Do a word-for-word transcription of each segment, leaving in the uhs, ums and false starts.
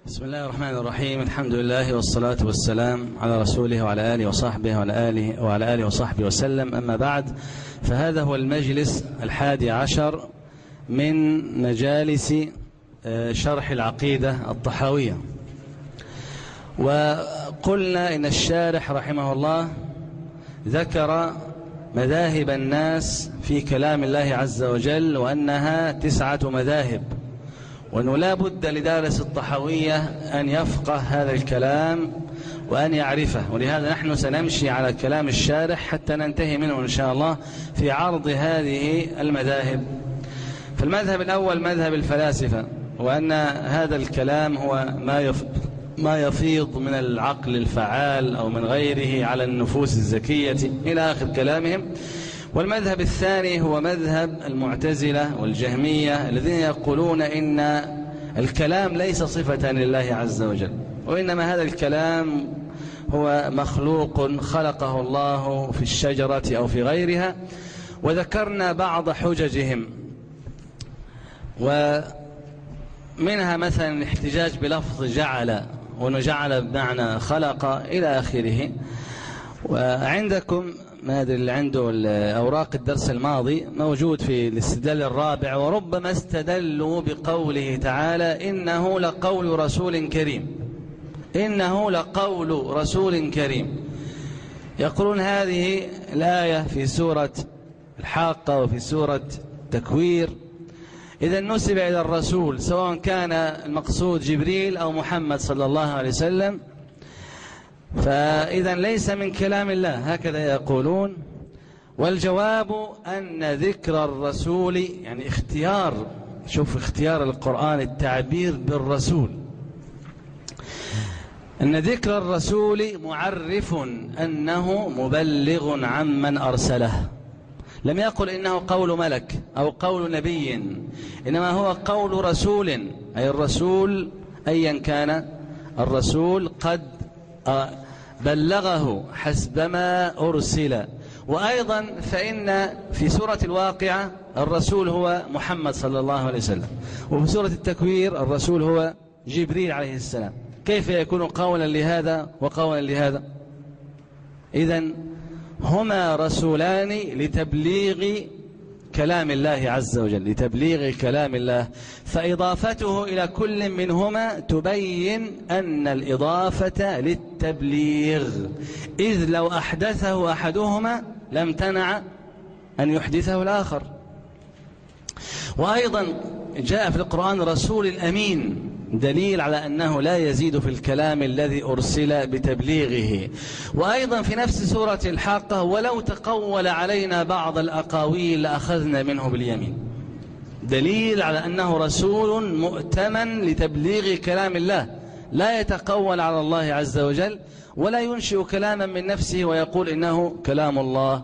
بسم الله الرحمن الرحيم. الحمد لله والصلاة والسلام على رسوله وعلى آله وصحبه وعلى آله وعلى آله وصحبه وسلم. أما بعد، فهذا هو المجلس الحادي عشر من مجالس شرح العقيدة الطحاوية. وقلنا إن الشارح رحمه الله ذكر مذاهب الناس في كلام الله عز وجل، وأنها تسعة مذاهب، وأنه لا بد لدارس الطحاوية أن يفقه هذا الكلام وأن يعرفه. ولهذا نحن سنمشي على كلام الشارح حتى ننتهي منه إن شاء الله في عرض هذه المذاهب. فالمذهب الأول مذهب الفلاسفة، وأن هذا الكلام هو ما يف... ما يفيض من العقل الفعال أو من غيره على النفوس الزكية إلى آخر كلامهم. والمذهب الثاني هو مذهب المعتزلة والجهمية، الذين يقولون إن الكلام ليس صفة لله عز وجل، وإنما هذا الكلام هو مخلوق خلقه الله في الشجرة أو في غيرها. وذكرنا بعض حججهم، ومنها مثلا الاحتجاج بلفظ جعل، وأنه جعل بمعنى خلق إلى آخره. وعندكم ما أدري اللي عنده أوراق الدرس الماضي موجود في الاستدلال الرابع: وربما استدلوا بقوله تعالى إنه لقول رسول كريم، إنه لقول رسول كريم. يقولون هذه الآية في سورة الحاقة وفي سورة التكوير إذا نسب إلى الرسول، سواء كان المقصود جبريل أو محمد صلى الله عليه وسلم، فإذا ليس من كلام الله، هكذا يقولون. والجواب أن ذكر الرسول يعني اختيار، شوف اختيار القرآن التعبير بالرسول، أن ذكر الرسول معرف أنه مبلغ عمن أرسله. لم يقل إنه قول ملك أو قول نبي، إنما هو قول رسول، أي الرسول أيا كان الرسول قد بلغه حسبما أرسل. وأيضا فإن في سورة الواقعة الرسول هو محمد صلى الله عليه وسلم، وفي سورة التكوير الرسول هو جبريل عليه السلام. كيف يكون قولا لهذا وقولا لهذا؟ إذن هما رسولان لتبليغ كلام الله عز وجل، لتبليغ كلام الله، فإضافته إلى كل منهما تبين أن الإضافة للتبليغ، إذ لو أحدثه أحدهما لم تنع أن يحدثه الآخر. وأيضا جاء في القرآن رسول الأمين، دليل على أنه لا يزيد في الكلام الذي أرسل بتبليغه. وأيضا في نفس سورة الحاقة: ولو تقول علينا بعض الأقاويل لأخذنا منه باليمين، دليل على أنه رسول مؤتمن لتبليغ كلام الله، لا يتقول على الله عز وجل ولا ينشئ كلاما من نفسه ويقول إنه كلام الله.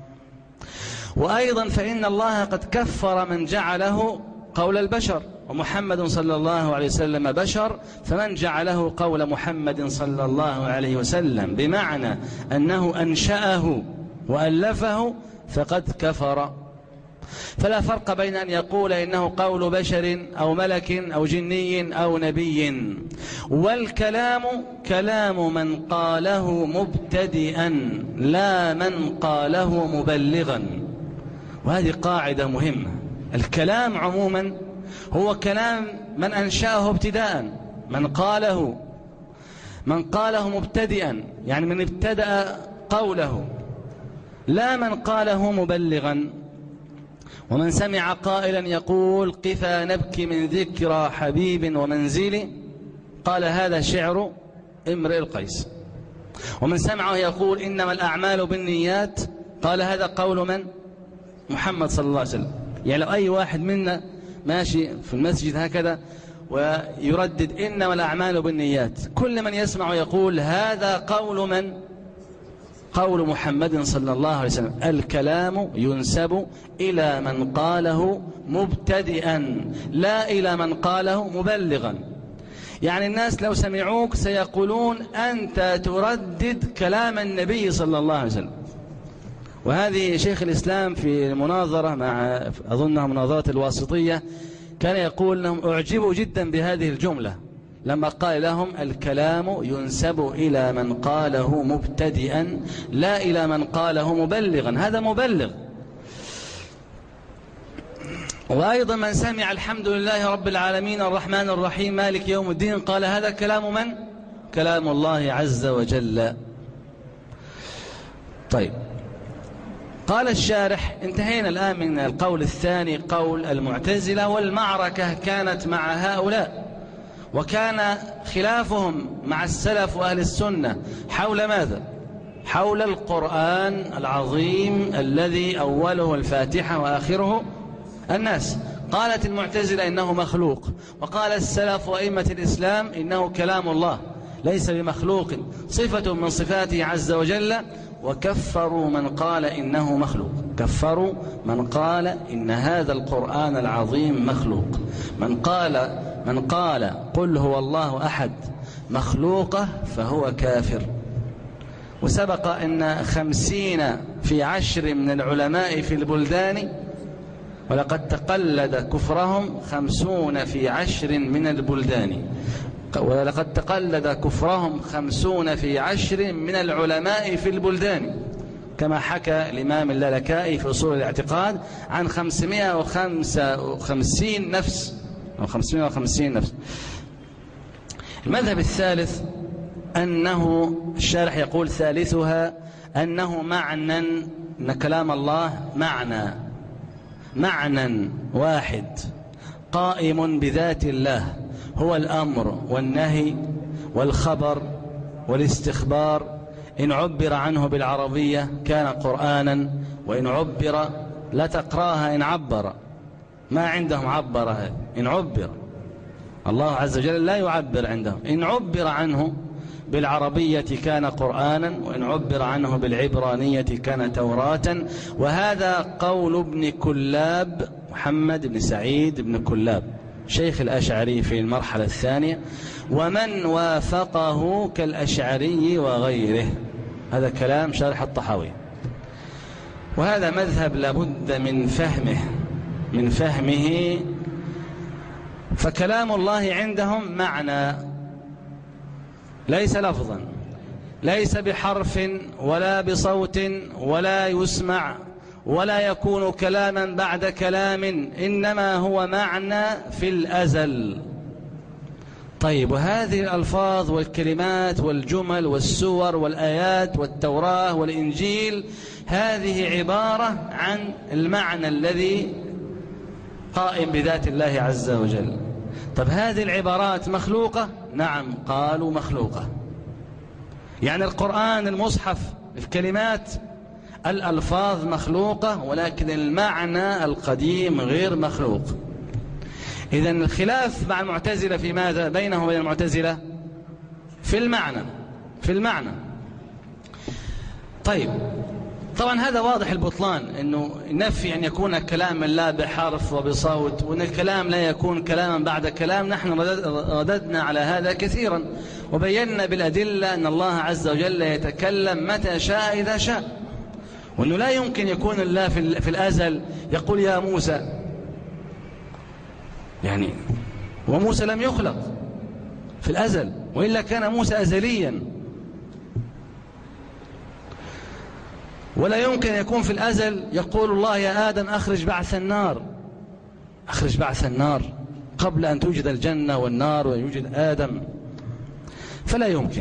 وأيضا فإن الله قد كفر من جعله قول البشر، ومحمد صلى الله عليه وسلم بشر، فمن جعله قول محمد صلى الله عليه وسلم بمعنى أنه أنشأه وألفه فقد كفر. فلا فرق بين أن يقول إنه قول بشر أو ملك أو جني أو نبي. والكلام كلام من قاله مبتدئا لا من قاله مبلغا. وهذه قاعدة مهمة. الكلام عموما هو كلام من أنشأه ابتداء، من قاله من قاله مبتدئا، يعني من ابتدأ قوله، لا من قاله مبلغا. ومن سمع قائلا يقول قفا نبكي من ذكرى حبيب ومنزل، قال هذا شعر امرئ القيس. ومن سمعه يقول إنما الأعمال بالنيات، قال هذا قول من؟ محمد صلى الله عليه وسلم. يعني لو أي واحد منا ماشي في المسجد هكذا ويردد إنما الأعمال بالنيات، كل من يسمع يقول هذا قول من؟ قول محمد صلى الله عليه وسلم. الكلام ينسب إلى من قاله مبتدئا لا إلى من قاله مبلغا. يعني الناس لو سمعوك سيقولون أنت تردد كلام النبي صلى الله عليه وسلم. وهذه شيخ الإسلام في المناظرة مع أظنها مناظرة الواسطية كان يقول لهم أعجبوا جدا بهذه الجملة، لما قال لهم الكلام ينسب إلى من قاله مبتدئا لا إلى من قاله مبلغا، هذا مبلغ. وأيضا من سمع الحمد لله رب العالمين الرحمن الرحيم مالك يوم الدين قال هذا كلام من؟ كلام الله عز وجل. طيب، قال الشارح: انتهينا الآن من القول الثاني، قول المعتزلة، والمعركة كانت مع هؤلاء، وكان خلافهم مع السلف وأهل السنة حول ماذا؟ حول القرآن العظيم الذي أوله الفاتحة وآخره الناس. قالت المعتزلة إنه مخلوق، وقال السلف وأئمة الإسلام إنه كلام الله ليس بمخلوق، صفة من صفاته عز وجل. وكفروا من قال إنه مخلوق، كفروا من قال إن هذا القرآن العظيم مخلوق. من قال من قال قل هو الله أحد مخلوقة فهو كافر. وسبق أن خمسين في عشر من العلماء في البلدان، ولقد تقلد كفرهم خمسون في عشر من البلدان، ولقد تقلد كفرهم خمسون في عشر من العلماء في البلدان، كما حكى الإمام اللالكائي في أصول الاعتقاد عن خمسمائة وخمسة وخمسين نفس أو خمسمائة وخمسين نفس. المذهب الثالث أنه الشارح يقول ثالثها أنه معنى، أن كلام الله معنى معنى واحد قائم بذات الله، هو الأمر والنهي والخبر والاستخبار. إن عبر عنه بالعربية كان قرآنا، وإن عبر لا تقراها إن عبر، ما عندهم عبر، إن عبر الله عز وجل لا يعبر عندهم. إن عبر عنه بالعربية كان قرآنا، وإن عبر عنه بالعبرانية كان توراة. وهذا قول ابن كلاب، محمد بن سعيد بن كلاب، شيخ الأشعري في المرحلة الثانية، ومن وافقه كالأشعري وغيره. هذا كلام شارح الطحاوي. وهذا مذهب لابد من فهمه من فهمه فكلام الله عندهم معنى ليس لفظا، ليس بحرف ولا بصوت ولا يسمع ولا يكون كلاما بعد كلام، إنما هو معنى في الأزل. طيب، وهذه الألفاظ والكلمات والجمل والسور والآيات والتوراة والإنجيل هذه عبارة عن المعنى الذي قائم بذات الله عز وجل. طب هذه العبارات مخلوقة؟ نعم، قالوا مخلوقة. يعني القرآن المصحف الكلمات الألفاظ مخلوقة، ولكن المعنى القديم غير مخلوق. إذن الخلاف مع المعتزلة في ماذا؟ بينه وبين المعتزلة في المعنى في المعنى طيب، طبعا هذا واضح البطلان، أنه نفي أن يكون كلاما لا بحرف وبصوت، وأن الكلام لا يكون كلاما بعد كلام. نحن رددنا على هذا كثيرا، وبينا بالأدلة أن الله عز وجل يتكلم متى شاء إذا شاء، وأنه لا يمكن يكون الله في الأزل يقول يا موسى، يعني وموسى لم يخلق في الأزل، وإلا كان موسى أزليا. ولا يمكن يكون في الأزل يقول الله يا آدم أخرج بعث النار، أخرج بعث النار قبل أن توجد الجنة والنار ويوجد آدم، فلا يمكن.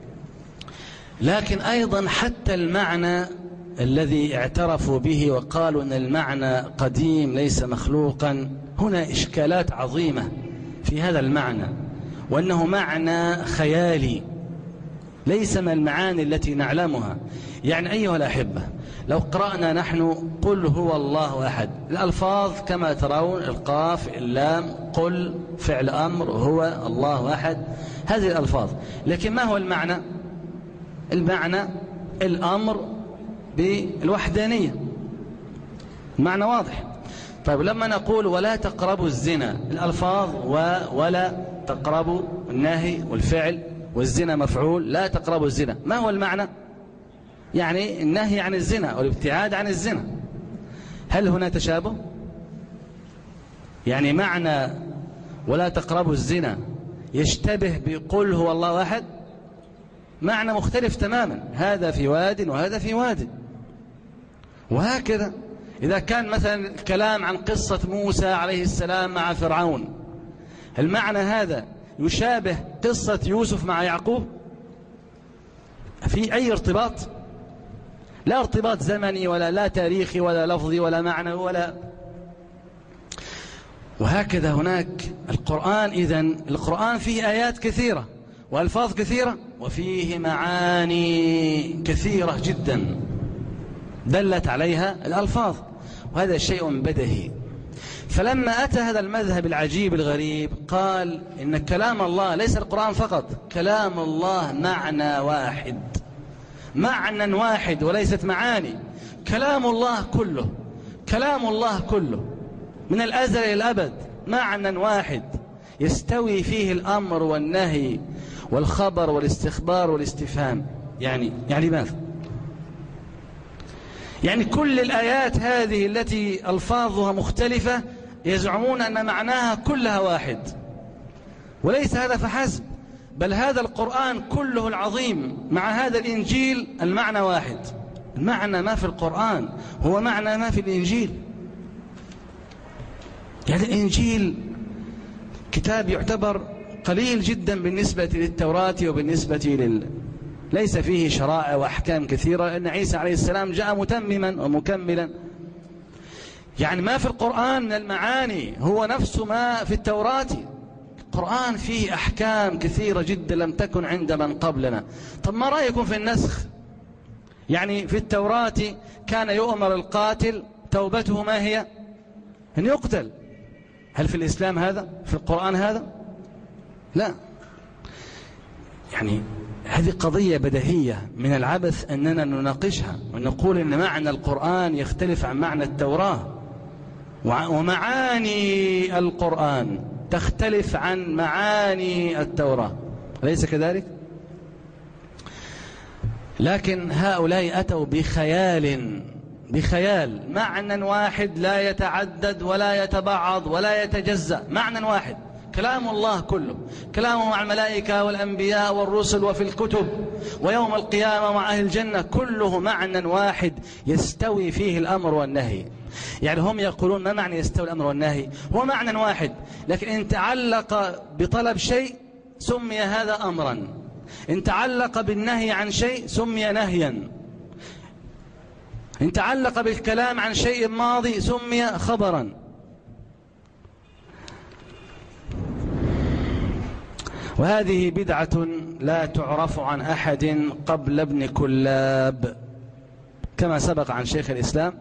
لكن أيضا حتى المعنى الذي اعترفوا به وقالوا أن المعنى قديم ليس مخلوقا، هنا إشكالات عظيمة في هذا المعنى، وأنه معنى خيالي ليس من المعاني التي نعلمها. يعني أيها الأحبة، لو قرأنا نحن قل هو الله أحد، الألفاظ كما ترون القاف اللام قل فعل أمر هو الله أحد، هذه الألفاظ، لكن ما هو المعنى؟ المعنى الأمر بالوحدانية، المعنى واضح. طيب، لما نقول ولا تقربوا الزنا، الألفاظ و ولا تقربوا النهي والفعل، والزنا مفعول، لا تقربوا الزنا، ما هو المعنى؟ يعني النهي عن الزنا والابتعاد عن الزنا. هل هنا تشابه؟ يعني معنى ولا تقربوا الزنا يشتبه بقل هو الله أحد؟ معنى مختلف تماما، هذا في واد وهذا في واد. وهكذا إذا كان مثلا الكلام عن قصة موسى عليه السلام مع فرعون، المعنى هذا يشابه قصة يوسف مع يعقوب؟ في أي ارتباط؟ لا ارتباط زمني ولا لا تاريخي ولا لفظي ولا معنى ولا. وهكذا هناك القرآن. إذن القرآن فيه آيات كثيرة وألفاظ كثيرة وفيه معاني كثيرة جدا دلت عليها الألفاظ، وهذا شيء بديهي. فلما أتى هذا المذهب العجيب الغريب قال إن كلام الله ليس القرآن فقط، كلام الله معنى واحد، معنى واحد وليست معاني. كلام الله كله، كلام الله كله من الأزل إلى الأبد معنى واحد يستوي فيه الأمر والنهي والخبر والاستخبار والاستفهام. يعني يعني ماذا؟ يعني كل الآيات هذه التي ألفاظها مختلفة يزعمون أن معناها كلها واحد، وليس هذا فحسب، بل هذا القرآن كله العظيم مع هذا الإنجيل المعنى واحد. المعنى ما في القرآن هو معنى ما في الإنجيل. يعني الإنجيل كتاب يعتبر قليل جدا بالنسبة للتوراة وبالنسبة لل ليس فيه شرائع وأحكام كثيرة، لأن عيسى عليه السلام جاء متمما ومكملا. يعني ما في القرآن من المعاني هو نفس ما في التوراة. القرآن فيه أحكام كثيرة جدا لم تكن عند من قبلنا. طب ما رأيكم في النسخ؟ يعني في التوراة كان يؤمر القاتل توبته ما هي؟ أن يقتل. هل في الإسلام هذا؟ في القرآن هذا؟ لا. يعني هذه قضية بديهية من العبث أننا نناقشها ونقول أن معنى القرآن يختلف عن معنى التوراة، ومعاني القرآن تختلف عن معاني التوراة، أليس كذلك؟ لكن هؤلاء أتوا بخيال بخيال معنى واحد لا يتعدد ولا يتبعض ولا يتجزأ، معنى واحد كلام الله كله، كلامه مع الملائكة والأنبياء والرسل وفي الكتب ويوم القيامة مع أهل الجنة، كله معنى واحد يستوي فيه الأمر والنهي. يعني هم يقولون ما معنى يستوي الأمر والنهي؟ هو معنى واحد، لكن إن تعلق بطلب شيء سمي هذا أمرا، إن تعلق بالنهي عن شيء سمي نهيا، إن تعلق بالكلام عن شيء ماضي سمي خبرا. وهذه بدعة لا تعرف عن أحد قبل ابن كلاب، كما سبق عن شيخ الإسلام.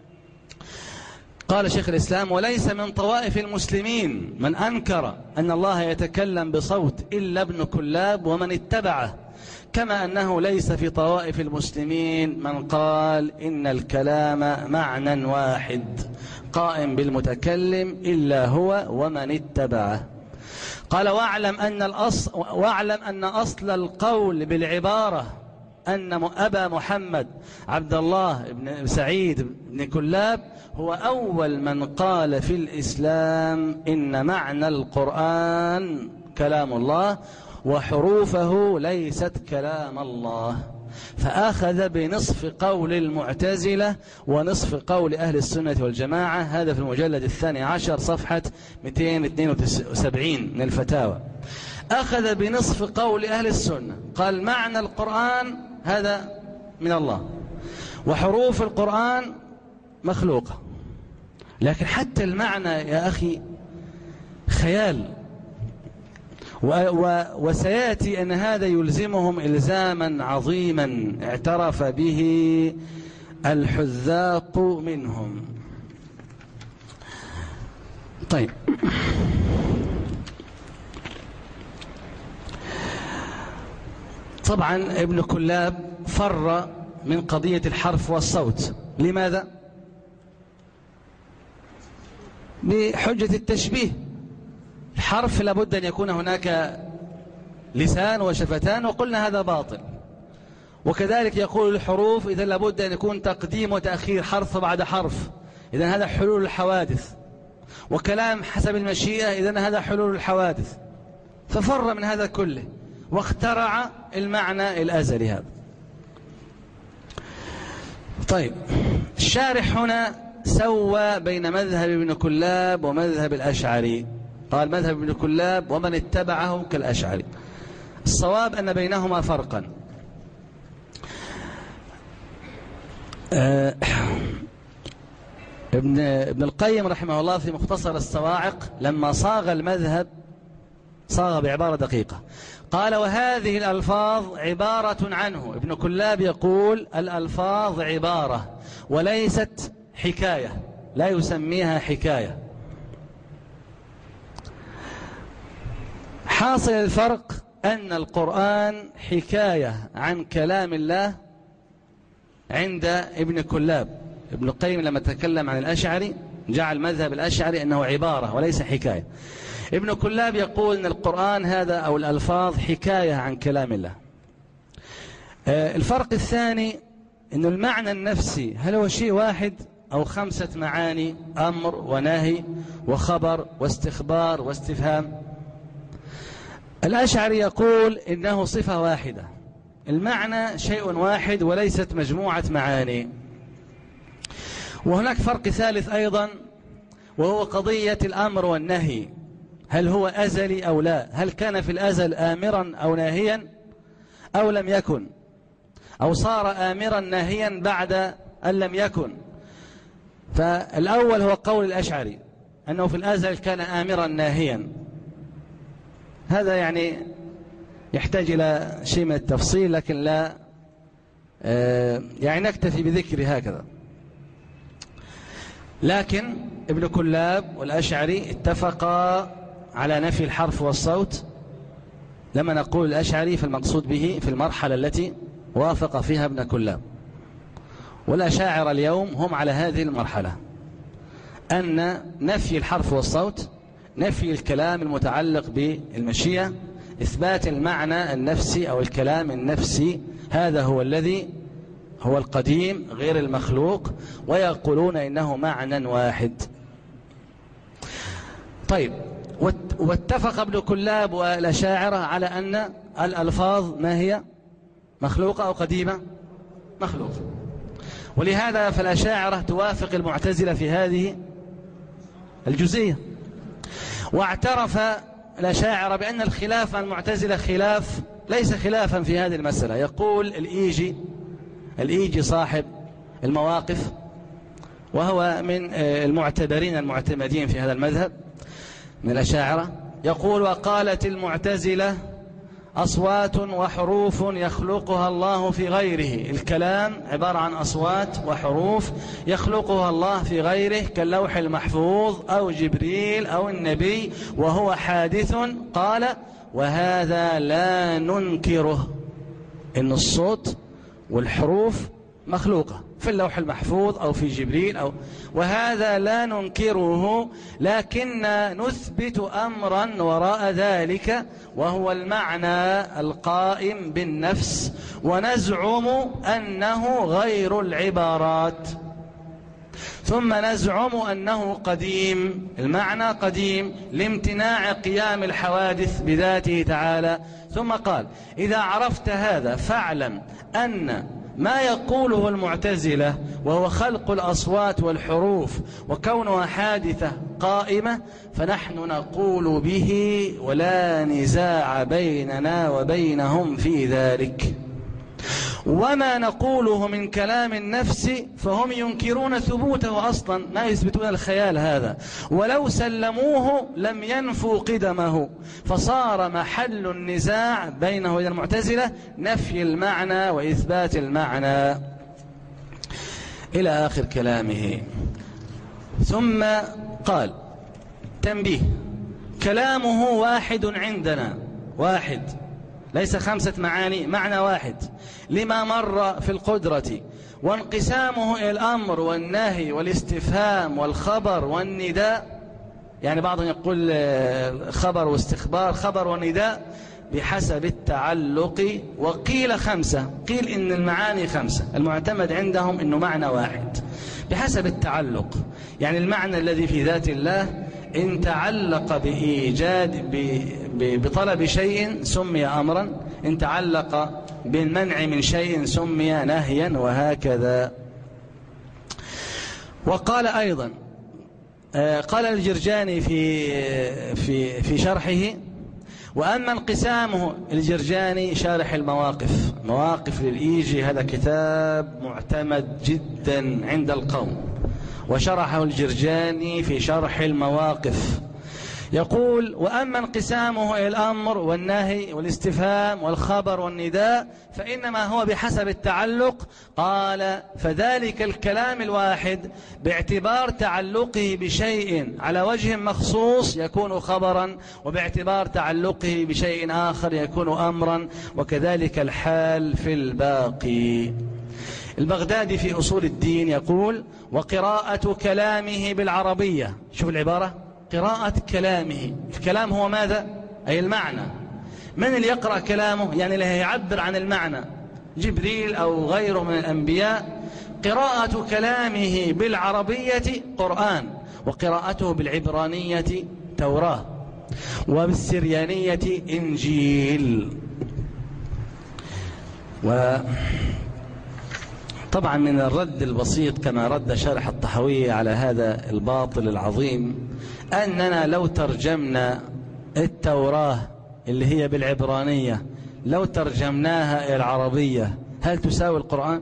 قال شيخ الإسلام: وليس من طوائف المسلمين من أنكر أن الله يتكلم بصوت إلا ابن كلاب ومن اتبعه، كما أنه ليس في طوائف المسلمين من قال إن الكلام معنى واحد قائم بالمتكلم إلا هو ومن اتبعه. قال: واعلم أن الأصل واعلم أن أصل القول بالعبارة أن أبا محمد عبد الله بن سعيد بن كلاب هو أول من قال في الإسلام إن معنى القرآن كلام الله وحروفه ليست كلام الله، فأخذ بنصف قول المعتزلة ونصف قول أهل السنة والجماعة. هذا في المجلد الثاني عشر صفحة مئتين واثنين وسبعين من الفتاوى. أخذ بنصف قول أهل السنة، قال معنى القرآن هذا من الله وحروف القرآن مخلوقة. لكن حتى المعنى يا أخي خيال، وسيأتي أن هذا يلزمهم إلزاما عظيما اعترف به الحذاق منهم. طيب، طبعا ابن كلاب فر من قضية الحرف والصوت. لماذا؟ بحجة التشبيه. الحرف لابد أن يكون هناك لسان وشفتان، وقلنا هذا باطل. وكذلك يقول الحروف إذا لابد أن يكون تقديم وتأخير حرف بعد حرف، إذن هذا حلول الحوادث. وكلام حسب المشيئة، إذن هذا حلول الحوادث. ففر من هذا كله واخترع المعنى الأزلي هذا. طيب، الشارح هنا سوى بين مذهب ابن كلاب ومذهب الأشعري، قال مذهب ابن كلاب ومن اتبعه كالأشعري. الصواب أن بينهما فرقا. ابن ابن القيم رحمه الله في مختصر الصواعق لما صاغ المذهب صاغ بعبارة دقيقة، قال وهذه الألفاظ عبارة عنه. ابن كلاب يقول الألفاظ عبارة وليست حكاية، لا يسميها حكاية. حاصل الفرق أن القرآن حكاية عن كلام الله عند ابن كلاب. ابن القيم لما تكلم عن الأشعري جعل مذهب الأشعري أنه عبارة وليس حكاية. ابن كلاب يقول أن القرآن هذا أو الألفاظ حكاية عن كلام الله. الفرق الثاني أن المعنى النفسي هل هو شيء واحد أو خمسة معاني، أمر ونهي وخبر واستخبار واستفهام. الأشعري يقول إنه صفة واحدة، المعنى شيء واحد وليست مجموعة معاني. وهناك فرق ثالث أيضا وهو قضية الأمر والنهي، هل هو أزلي أو لا؟ هل كان في الأزل آمرا أو ناهيا أو لم يكن، أو صار آمرا ناهيا بعد أن لم يكن؟ فالأول هو قول الأشعري أنه في الأزل كان آمرا ناهيا، هذا يعني يحتاج إلى شيء من التفصيل، لكن لا يعني نكتفي بذكر هكذا. لكن ابن كلاب والأشعري اتفقا على نفي الحرف والصوت. لما نقول الأشعري فالمقصود به في المرحلة التي وافق فيها ابن كلاب، والأشاعرة اليوم هم على هذه المرحلة، أن نفي الحرف والصوت، نفي الكلام المتعلق بالمشيئة، إثبات المعنى النفسي أو الكلام النفسي، هذا هو الذي هو القديم غير المخلوق، ويقولون إنه معنى واحد. طيب، واتفق ابن كلاب والأشاعرة على أن الألفاظ ما هي مخلوقة أو قديمة؟ مخلوقة. ولهذا فالأشاعرة توافق المعتزلة في هذه الجزئية. واعترف الأشاعرة بأن الخلاف عن المعتزلة خلاف ليس خلافا في هذه المسألة. يقول الإيجي الإيجي صاحب المواقف، وهو من المعتبرين المعتمدين في هذا المذهب من الأشاعرة، يقول وقالت المعتزلة أصوات وحروف يخلقها الله في غيره. الكلام عبارة عن أصوات وحروف يخلقها الله في غيره كاللوح المحفوظ أو جبريل أو النبي وهو حادث. قال وهذا لا ننكره، إن الصوت والحروف مخلوقة في اللوح المحفوظ أو في جبريل أو وهذا لا ننكره، لكن نثبت أمرا وراء ذلك وهو المعنى القائم بالنفس، ونزعم أنه غير العبارات، ثم نزعم أنه قديم، المعنى قديم لامتناع قيام الحوادث بذاته تعالى. ثم قال إذا عرفت هذا فاعلم أن ما يقوله المعتزلة وهو خلق الأصوات والحروف وكونها حادثة قائمة فنحن نقول به ولا نزاع بيننا وبينهم في ذلك. وما نقوله من كلام النفس فهم ينكرون ثبوته أصلا، ما يثبتون الخيال هذا، ولو سلموه لم ينفوا قدمه، فصار محل النزاع بينه وبين المعتزلة نفي المعنى وإثبات المعنى إلى آخر كلامه. ثم قال تنبيه، كلامه واحد عندنا، واحد ليس خمسة معاني، معنى واحد لما مر في القدرة، وانقسامه إلى الأمر والنهي والاستفهام والخبر والنداء، يعني بعضهم يقول خبر واستخبار، خبر ونداء بحسب التعلق، وقيل خمسة، قيل إن المعاني خمسة، المعتمد عندهم إنه معنى واحد بحسب التعلق، يعني المعنى الذي في ذات الله إن تعلق بإيجاد بطلب شيء سمي أمرا، إن تعلق بالمنع من شيء سمي نهيا، وهكذا. وقال أيضا، قال الجرجاني في في في شرحه: وأما انقسامه، الجرجاني شارح المواقف، مواقف للإيجي، هذا كتاب معتمد جدا عند القوم، وشرحه الجرجاني في شرح المواقف. يقول: وأما انقسامه إلى الأمر والنهي والاستفهام والخبر والنداء فإنما هو بحسب التعلق. قال: فذلك الكلام الواحد باعتبار تعلقه بشيء على وجه مخصوص يكون خبرا، وباعتبار تعلقه بشيء آخر يكون أمرا، وكذلك الحال في الباقي. البغدادي في أصول الدين يقول: وقراءة كلامه بالعربية، شوف العبارة، قراءة كلامه، الكلام هو ماذا؟ أي المعنى. من اللي يقرأ كلامه؟ يعني اللي يعبر عن المعنى، جبريل أو غيره من الأنبياء. قراءة كلامه بالعربية قرآن، وقراءته بالعبرانية توراة، وبالسريانية إنجيل. وطبعا من الرد البسيط كما رد شارح الطحاوية على هذا الباطل العظيم أننا لو ترجمنا التوراة اللي هي بالعبرانية، لو ترجمناها إلى العربية هل تساوي القرآن؟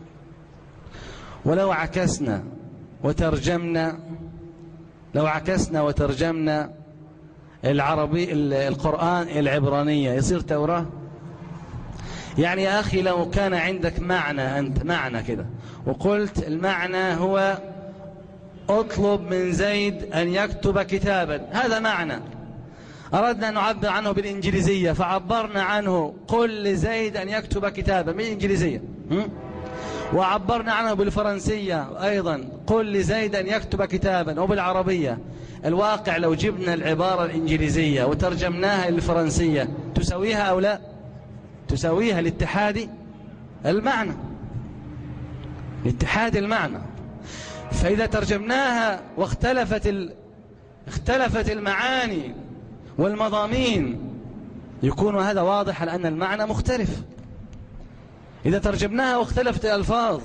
ولو عكسنا وترجمنا لو عكسنا وترجمنا العربي القرآن العبرانية يصير توراة؟ يعني يا أخي لو كان عندك معنى، أنت معنى كده، وقلت المعنى هو اطلب من زيد أن يكتب كتابا، هذا معنى، أردنا أن نعبر عنه بالإنجليزية فعبرنا عنه قل لزيد أن يكتب كتابا بالإنجليزية، وعبرنا عنه بالفرنسية أيضا قل لزيد أن يكتب كتابا، وبالعربية. الواقع لو جبنا العبارة الإنجليزية وترجمناها للفرنسية تساويها أو لا؟ تساويها لاتحاد المعنى، لاتحاد المعنى. فإذا ترجمناها واختلفت ال... اختلفت المعاني والمضامين يكون هذا واضح أن المعنى مختلف. إذا ترجمناها واختلفت الألفاظ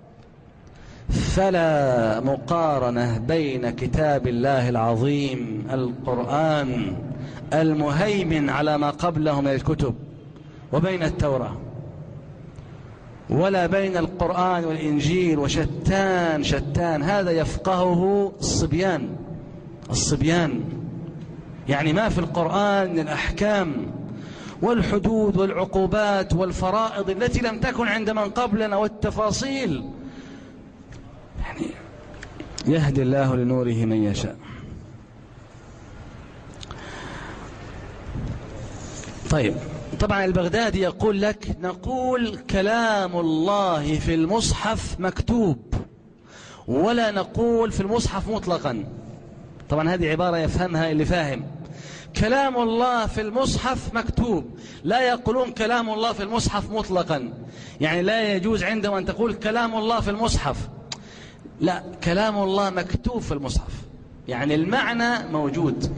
فلا مقارنة بين كتاب الله العظيم القرآن المهيمن على ما قبله من الكتب وبين التوراة، ولا بين القرآن والإنجيل، وشتان شتان. هذا يفقهه الصبيان الصبيان يعني ما في القرآن من الأحكام والحدود والعقوبات والفرائض التي لم تكن عند من قبلنا والتفاصيل، يعني يهدي الله لنوره من يشاء. طيب، طبعا البغدادي يقول لك نقول كلام الله في المصحف مكتوب، ولا نقول في المصحف مطلقا. طبعا هذه عبارة يفهمها اللي فاهم. كلام الله في المصحف مكتوب، لا يقولون كلام الله في المصحف مطلقا، يعني لا يجوز عندهم أن تقول كلام الله في المصحف، لا، كلام الله مكتوب في المصحف، يعني المعنى موجود.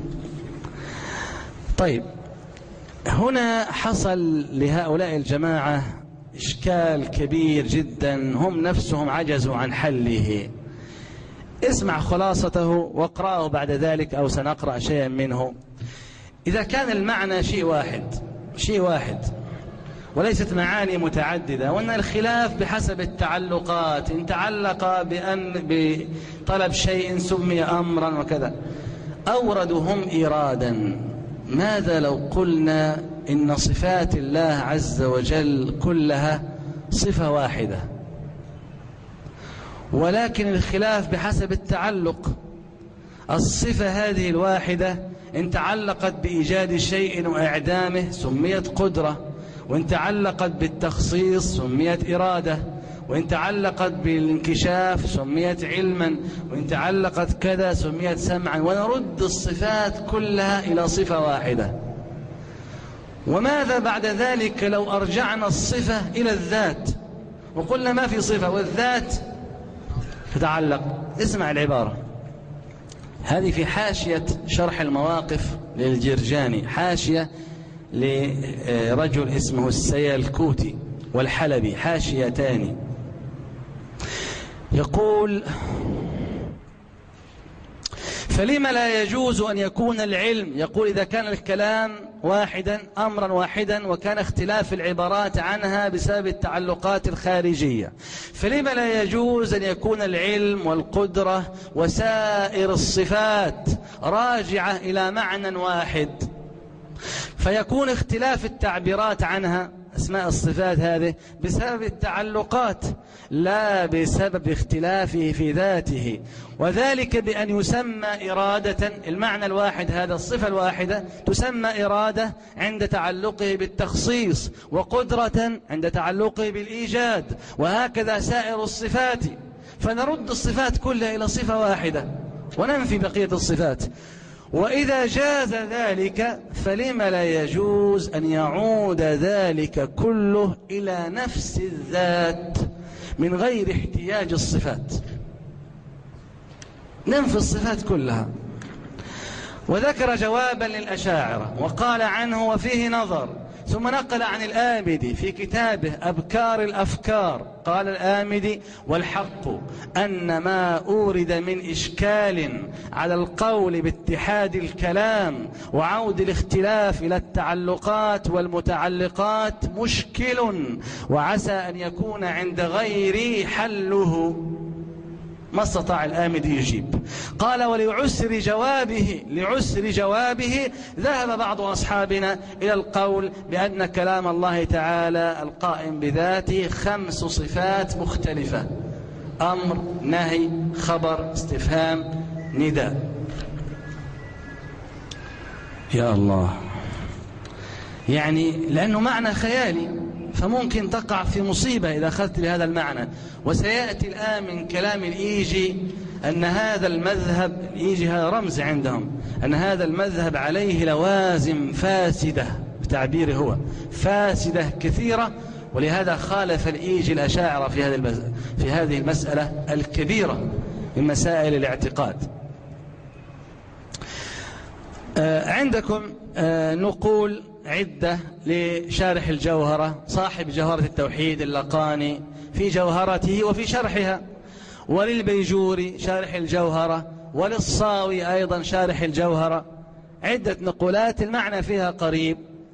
طيب، هنا حصل لهؤلاء الجماعة إشكال كبير جدا هم نفسهم عجزوا عن حله. اسمع خلاصته واقرأه بعد ذلك أو سنقرأ شيئا منه. إذا كان المعنى شيء واحد شيء واحد وليست معاني متعددة، وأن الخلاف بحسب التعلقات، إن تعلق بأن بطلب شيء سمي أمرا وكذا، أوردوا هم إيرادا. ماذا لو قلنا إن صفات الله عز وجل كلها صفة واحدة، ولكن الخلاف بحسب التعلق؟ الصفة هذه الواحدة إن تعلقت بإيجاد شيء وإعدامه سميت قدرة، وإن تعلقت بالتخصيص سميت إرادة، وإن تعلقت بالانكشاف سميت علما، وإن تعلقت كذا سميت سمعا، ونرد الصفات كلها إلى صفة واحدة. وماذا بعد ذلك لو أرجعنا الصفة إلى الذات وقلنا ما في صفة والذات تتعلق؟ اسمع العبارة: هذه في حاشية شرح المواقف للجرجاني، حاشية لرجل اسمه السيالكوتي والحلبي، حاشيتان. يقول: فلم لا يجوز أن يكون العلم، يقول إذا كان الكلام واحدا أمرا واحدا وكان اختلاف العبارات عنها بسبب التعلقات الخارجية، فلم لا يجوز أن يكون العلم والقدرة وسائر الصفات راجعة إلى معنى واحد، فيكون اختلاف التعبيرات عنها أسماء الصفات هذه بسبب التعلقات لا بسبب اختلافه في ذاته، وذلك بأن يسمى إرادة. المعنى الواحد هذا، الصفة الواحدة تسمى إرادة عند تعلقه بالتخصيص، وقدرة عند تعلقه بالإيجاد، وهكذا سائر الصفات. فنرد الصفات كلها إلى صفة واحدة وننفي بقية الصفات. وإذا جاز ذلك فلم لا يجوز أن يعود ذلك كله إلى نفس الذات من غير احتياج الصفات، ننفي الصفات كلها. وذكر جوابا للأشاعرة وقال عنه وفيه نظر، ثم نقل عن الآمدي في كتابه أبكار الأفكار، قال الآمدي: والحق أن ما أورد من إشكال على القول باتحاد الكلام وعود الاختلاف إلى التعلقات والمتعلقات مشكل، وعسى أن يكون عند غيري حله. ما استطاع الآمدي يجيب. قال: ولعسر جوابه لعسر جوابه ذهب بعض أصحابنا إلى القول بأن كلام الله تعالى القائم بذاته خمس صفات مختلفة: أمر، نهي، خبر، استفهام، نداء. يا الله، يعني لأنه معنى خيالي، فممكن تقع في مصيبة إذا أخذت بهذا المعنى. وسيأتي الآن من كلام الإيجي أن هذا المذهب، الإيجي هذا رمز عندهم، أن هذا المذهب عليه لوازم فاسدة، بتعبيره هو فاسدة كثيرة، ولهذا خالف الإيجي الأشاعرة في هذه في هذه المسألة الكبيرة من مسائل الاعتقاد. آه عندكم آه نقول عدة لشارح الجوهرة صاحب جوهرة التوحيد اللقاني في جوهرته وفي شرحها، وللبيجوري شارح الجوهرة، وللصاوي أيضا شارح الجوهرة، عدة نقولات المعنى فيها قريب.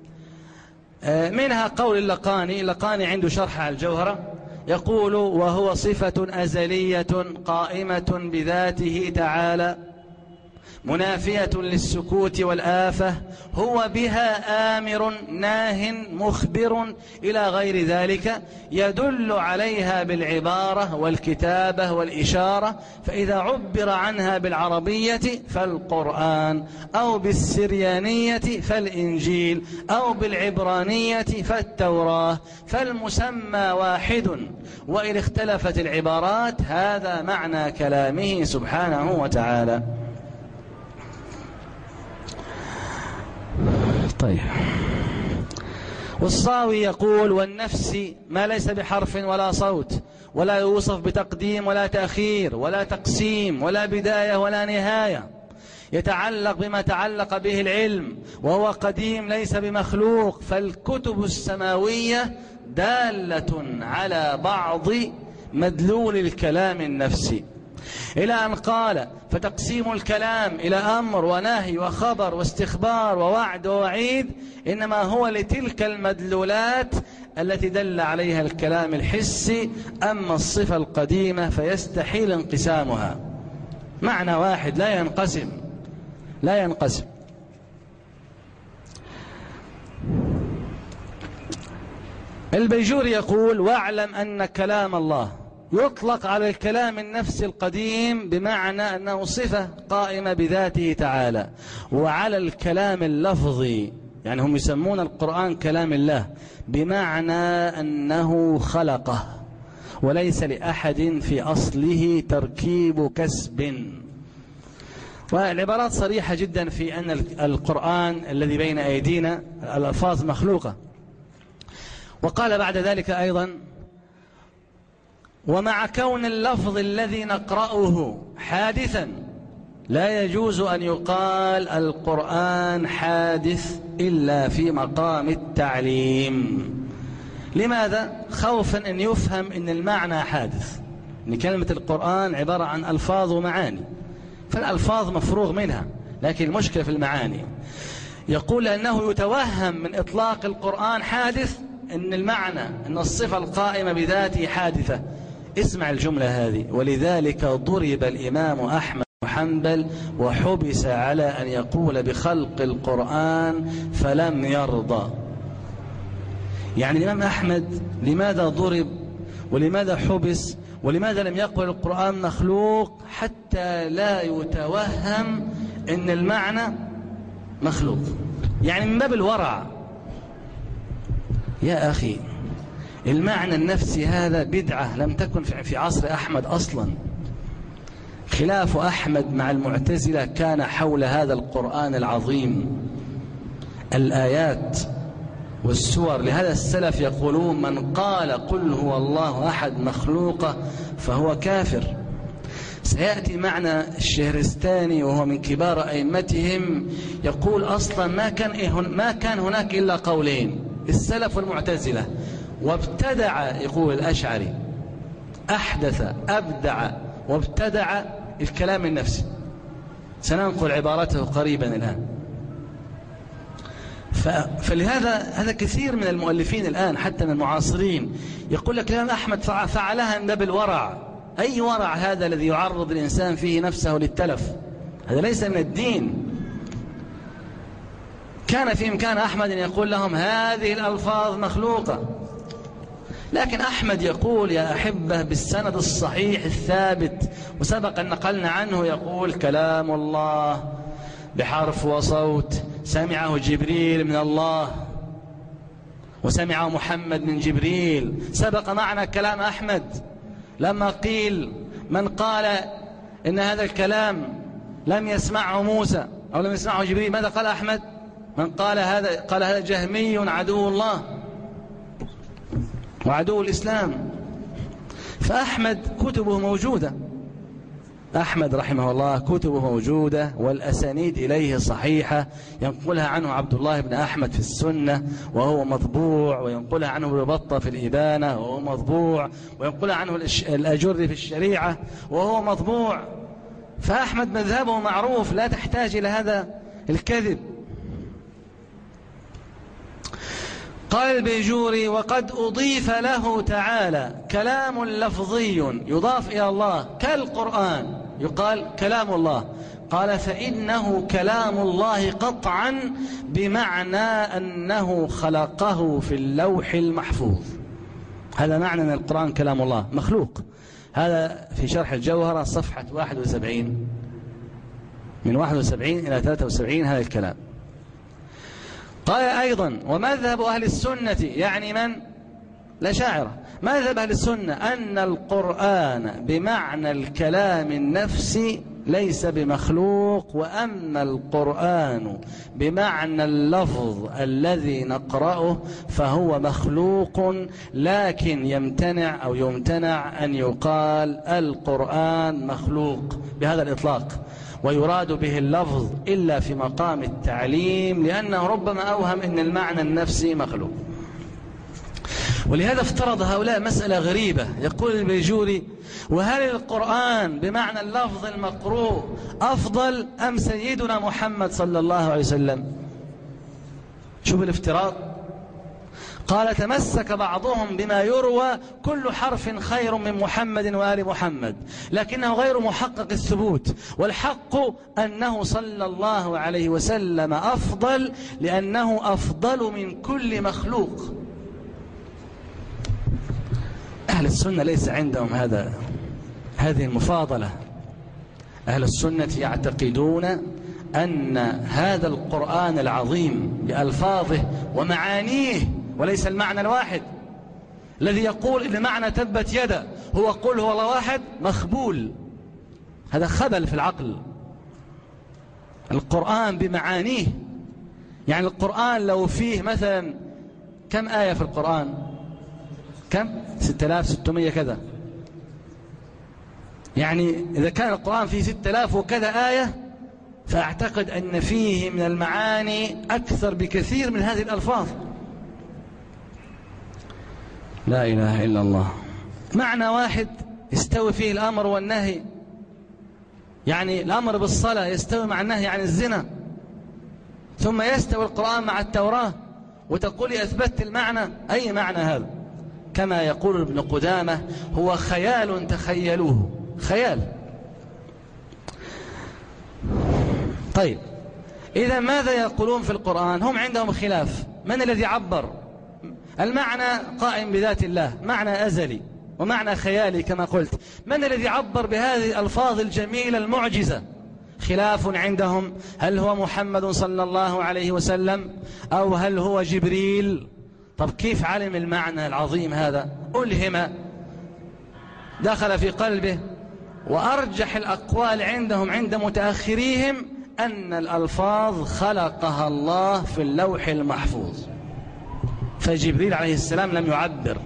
منها قول اللقاني، اللقاني عنده شرح على الجوهرة، يقول: وهو صفة أزلية قائمة بذاته تعالى منافية للسكوت والآفة، هو بها آمر ناه مخبر إلى غير ذلك، يدل عليها بالعبارة والكتابة والإشارة، فإذا عبر عنها بالعربية فالقرآن، أو بالسريانية فالإنجيل، أو بالعبرانية فالتوراة، فالمسمى واحد، وإن اختلفت العبارات هذا معنى كلامه سبحانه وتعالى. طيب. والصاوي يقول: والنفس ما ليس بحرف ولا صوت، ولا يوصف بتقديم ولا تأخير ولا تقسيم ولا بداية ولا نهاية، يتعلق بما تعلق به العلم، وهو قديم ليس بمخلوق، فالكتب السماوية دالة على بعض مدلول الكلام النفسي، إلى أن قال: فتقسيم الكلام إلى أمر ونهي وخبر واستخبار ووعد ووعيد إنما هو لتلك المدلولات التي دل عليها الكلام الحسي، أما الصفة القديمة فيستحيل انقسامها، معنى واحد لا ينقسم لا ينقسم. البيجوري يقول: واعلم أن كلام الله يطلق على الكلام النفسي القديم بمعنى أنه صفة قائمة بذاته تعالى، وعلى الكلام اللفظي، يعني هم يسمون القرآن كلام الله بمعنى أنه خلقه وليس لأحد في أصله تركيب كسب. والعبارات صريحة جدا في أن القرآن الذي بين أيدينا الألفاظ مخلوقة. وقال بعد ذلك أيضا: ومع كون اللفظ الذي نقرأه حادثا لا يجوز أن يقال القرآن حادث إلا في مقام التعليم. لماذا؟ خوفا أن يفهم أن المعنى حادث، أن كلمة القرآن عبارة عن ألفاظ ومعاني، فالألفاظ مفروغ منها، لكن المشكلة في المعاني. يقول أنه يتوهم من إطلاق القرآن حادث أن المعنى أن الصفة القائمة بذاته حادثة. اسمع الجملة هذه: ولذلك ضرب الإمام أحمد بن حنبل وحبس على أن يقول بخلق القرآن فلم يرضى. يعني الإمام أحمد لماذا ضرب ولماذا حبس ولماذا لم يقل القرآن مخلوق؟ حتى لا يتوهم أن المعنى مخلوق، يعني من باب الورع. يا أخي، المعنى النفسي هذا بدعة لم تكن في عصر أحمد أصلا. خلاف أحمد مع المعتزلة كان حول هذا القرآن العظيم، الآيات والسور. لهذا السلف يقولون: من قال قل هو الله أحد مخلوقة فهو كافر. سيأتي معنا الشهرستاني وهو من كبار أئمتهم يقول: أصلا ما كان ما كان هناك إلا قولين، السلف والمعتزلة، وابتدع، يقول الأشعري، أحدث أبدع وابتدع الكلام النفسي. سننقل عبارته قريبا الآن. فلهذا هذا كثير من المؤلفين الآن حتى من المعاصرين يقول لك الإمام أحمد فعلها من باب الورع. أي ورع هذا الذي يعرض الإنسان فيه نفسه للتلف؟ هذا ليس من الدين. كان في إمكان أحمد أن يقول لهم هذه الألفاظ مخلوقة، لكن أحمد يقول يا أحبة بالسند الصحيح الثابت، وسبق أن نقلنا عنه، يقول: كلام الله بحرف وصوت، سمعه جبريل من الله وسمعه محمد من جبريل. سبق معنا كلام أحمد لما قيل: من قال إن هذا الكلام لم يسمعه موسى أو لم يسمعه جبريل، ماذا قال أحمد؟ من قال هذا قال هذا جهمي عدو الله وعدو الإسلام. فأحمد كتبه موجودة، أحمد رحمه الله كتبه موجودة والأسانيد إليه صحيحة، ينقلها عنه عبد الله بن أحمد في السنة وهو مطبوع، وينقلها عنه ابن بطة في الإبانة وهو مطبوع، وينقلها عنه الأجري في الشريعة وهو مطبوع. فأحمد مذهبه معروف، لا تحتاج إلى هذا الكذب. قال البيجوري: وقد أضيف له تعالى كلام لفظي يضاف إلى الله كالقرآن، يقال كلام الله. قال: فإنه كلام الله قطعا، بمعنى أنه خلقه في اللوح المحفوظ. هذا معنى أن القرآن كلام الله مخلوق. هذا في شرح الجوهرة صفحة واحد وسبعين، من واحد وسبعين إلى ثلاثة وسبعين هذا الكلام. قال أيضا: ومذهب أهل السنة، يعني من؟ الأشاعرة، مذهب أهل السنة أن القرآن بمعنى الكلام النفسي ليس بمخلوق، وأما القرآن بمعنى اللفظ الذي نقرأه فهو مخلوق، لكن يمتنع أو يمتنع أن يقال القرآن مخلوق بهذا الإطلاق، ويراد به اللفظ إلا في مقام التعليم، لأنه ربما أوهم أن المعنى النفسي مخلوق. ولهذا افترض هؤلاء مسألة غريبة. يقول البيجوري: وهل القرآن بمعنى اللفظ المقروء أفضل أم سيدنا محمد صلى الله عليه وسلم؟ شوف الافتراض. قال: تمسك بعضهم بما يروى كل حرف خير من محمد وآل محمد، لكنه غير محقق الثبوت، والحق أنه صلى الله عليه وسلم أفضل، لأنه أفضل من كل مخلوق. أهل السنة ليس عندهم هذا هذه المفاضلة. أهل السنة يعتقدون أن هذا القرآن العظيم بألفاظه ومعانيه، وليس المعنى الواحد الذي يقول إن معنى تبت يدا هو قل هو الله واحد، مخبول، هذا خبل في العقل. القرآن بمعانيه، يعني القرآن لو فيه مثلا كم آية في القرآن؟ كم؟ ستة آلاف وستمائة كذا. يعني إذا كان القرآن فيه ستة آلاف وكذا آية، فأعتقد أن فيه من المعاني أكثر بكثير من هذه الألفاظ. لا إله إلا الله. معنى واحد يستوي فيه الأمر والنهي، يعني الأمر بالصلاة يستوي مع النهي عن الزنا، ثم يستوي القرآن مع التوراة وتقول أثبتت المعنى. أي معنى هذا؟ كما يقول ابن قدامة: هو خيال تخيلوه. خيال. طيب، إذا ماذا يقولون في القرآن؟ هم عندهم خلاف. من الذي عبر؟ المعنى قائم بذات الله، معنى أزلي ومعنى خيالي كما قلت. من الذي عبر بهذه الألفاظ الجميلة المعجزة؟ خلاف عندهم، هل هو محمد صلى الله عليه وسلم أو هل هو جبريل؟ طب كيف علم المعنى العظيم هذا؟ ألهم، دخل في قلبه. وأرجح الأقوال عندهم عند متأخريهم أن الألفاظ خلقها الله في اللوح المحفوظ، فجبريل عليه السلام لم يعبر،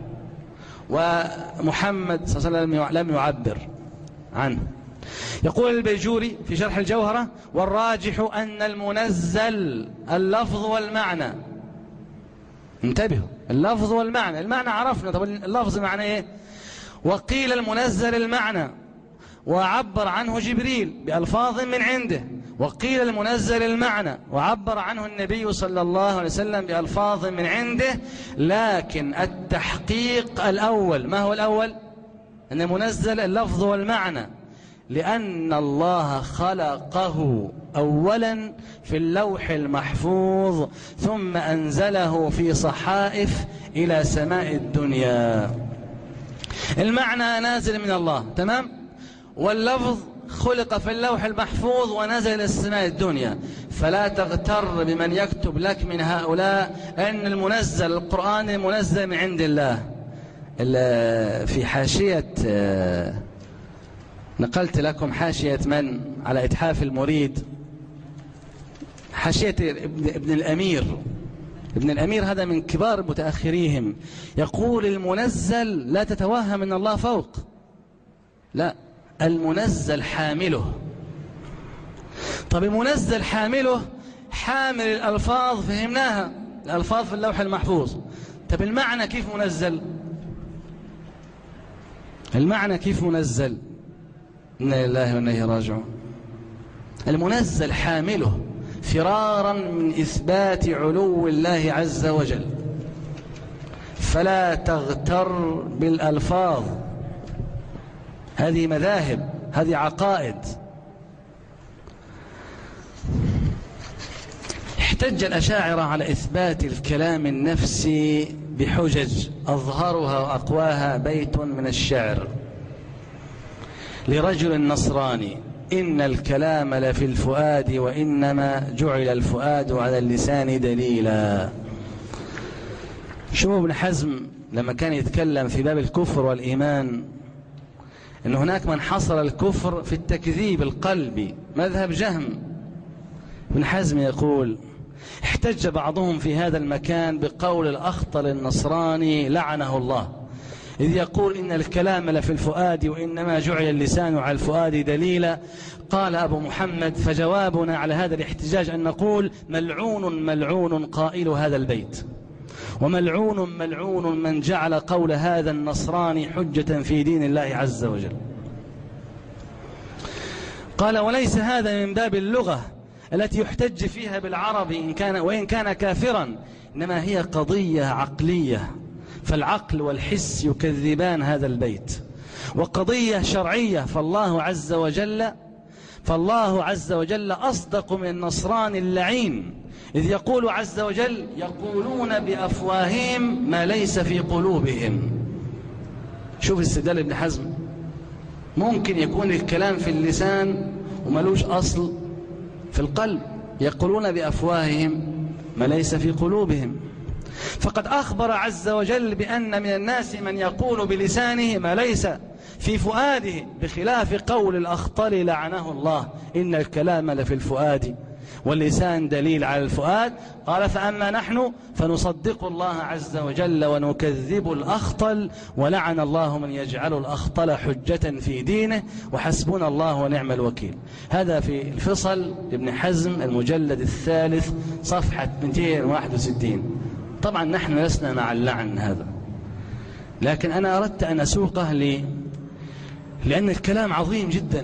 ومحمد صلى الله عليه وسلم لم يعبر عنه. يقول البيجوري في شرح الجوهرة: والراجح أن المنزل اللفظ والمعنى. انتبهوا، اللفظ والمعنى. المعنى عرفنا، طب اللفظ معنى ايه؟ وقيل المنزل المعنى وعبر عنه جبريل بألفاظ من عنده، وقيل المنزل المعنى وعبر عنه النبي صلى الله عليه وسلم بألفاظ من عنده. لكن التحقيق الأول. ما هو الأول؟ أن منزل اللفظ والمعنى، لأن الله خلقه أولا في اللوح المحفوظ ثم أنزله في صحائف إلى سماء الدنيا. المعنى نازل من الله، تمام، واللفظ خلق في اللوح المحفوظ ونزل إلى سماء الدنيا. فلا تغتر بمن يكتب لك من هؤلاء أن المنزل القرآن المنزل من عند الله. في حاشية نقلت لكم حاشية من على إتحاف المريد، حاشية ابن الأمير. ابن الأمير هذا من كبار متأخريهم، يقول المنزل لا تتوهم أن الله فوق، لا، المنزل حامله. طب المنزل حامله، حامل الألفاظ فهمناها، الألفاظ في اللوح المحفوظ. طب المعنى كيف منزل؟ المعنى كيف منزل؟ إنا لله وإنا إليه راجعون. المنزل حامله فرارا من إثبات علو الله عز وجل. فلا تغتر بالألفاظ، هذه مذاهب، هذه عقائد. احتج الأشاعرة على إثبات الكلام النفسي بحجج أظهرها وأقواها بيت من الشعر لرجل نصراني: إن الكلام لفي الفؤاد وإنما جعل الفؤاد على اللسان دليلا. شوفوا ابن حزم لما كان يتكلم في باب الكفر والإيمان، إن هناك من حصر الكفر في التكذيب القلبي، مذهب جهم. ابن حزم يقول: احتج بعضهم في هذا المكان بقول الأخطل النصراني لعنه الله، إذ يقول إن الكلام لفي الفؤاد وإنما جعل اللسان على الفؤاد دليلا. قال أبو محمد: فجوابنا على هذا الاحتجاج أن نقول: ملعون ملعون قائل هذا البيت، وملعون ملعون من جعل قول هذا النصراني حجة في دين الله عز وجل. قال: وليس هذا من باب اللغة التي يحتج فيها بالعربي إن كان وإن كان كافرا، إنما هي قضية عقلية، فالعقل والحس يكذبان هذا البيت، وقضية شرعية. فالله عز وجل فالله عز وجل أصدق من النصراني اللعين، إذ يقول عز وجل: يقولون بأفواههم ما ليس في قلوبهم. شوف استدلال ابن حزم، ممكن يكون الكلام في اللسان وملوش أصل في القلب. يقولون بأفواههم ما ليس في قلوبهم. فقد أخبر عز وجل بأن من الناس من يقول بلسانه ما ليس في فؤاده، بخلاف قول الأخطل لعنه الله: إن الكلام لفي الفؤاد واللسان دليل على الفؤاد. قال فأما نحن فنصدق الله عز وجل ونكذب الأخطل، ولعن الله من يجعل الأخطل حجة في دينه، وحسبنا الله ونعم الوكيل. هذا في الفصل لابن حزم المجلد الثالث صفحة مئتين وواحد وستين. طبعا نحن لسنا مع اللعن هذا، لكن أنا أردت أن أسوقه لي لأن الكلام عظيم جدا.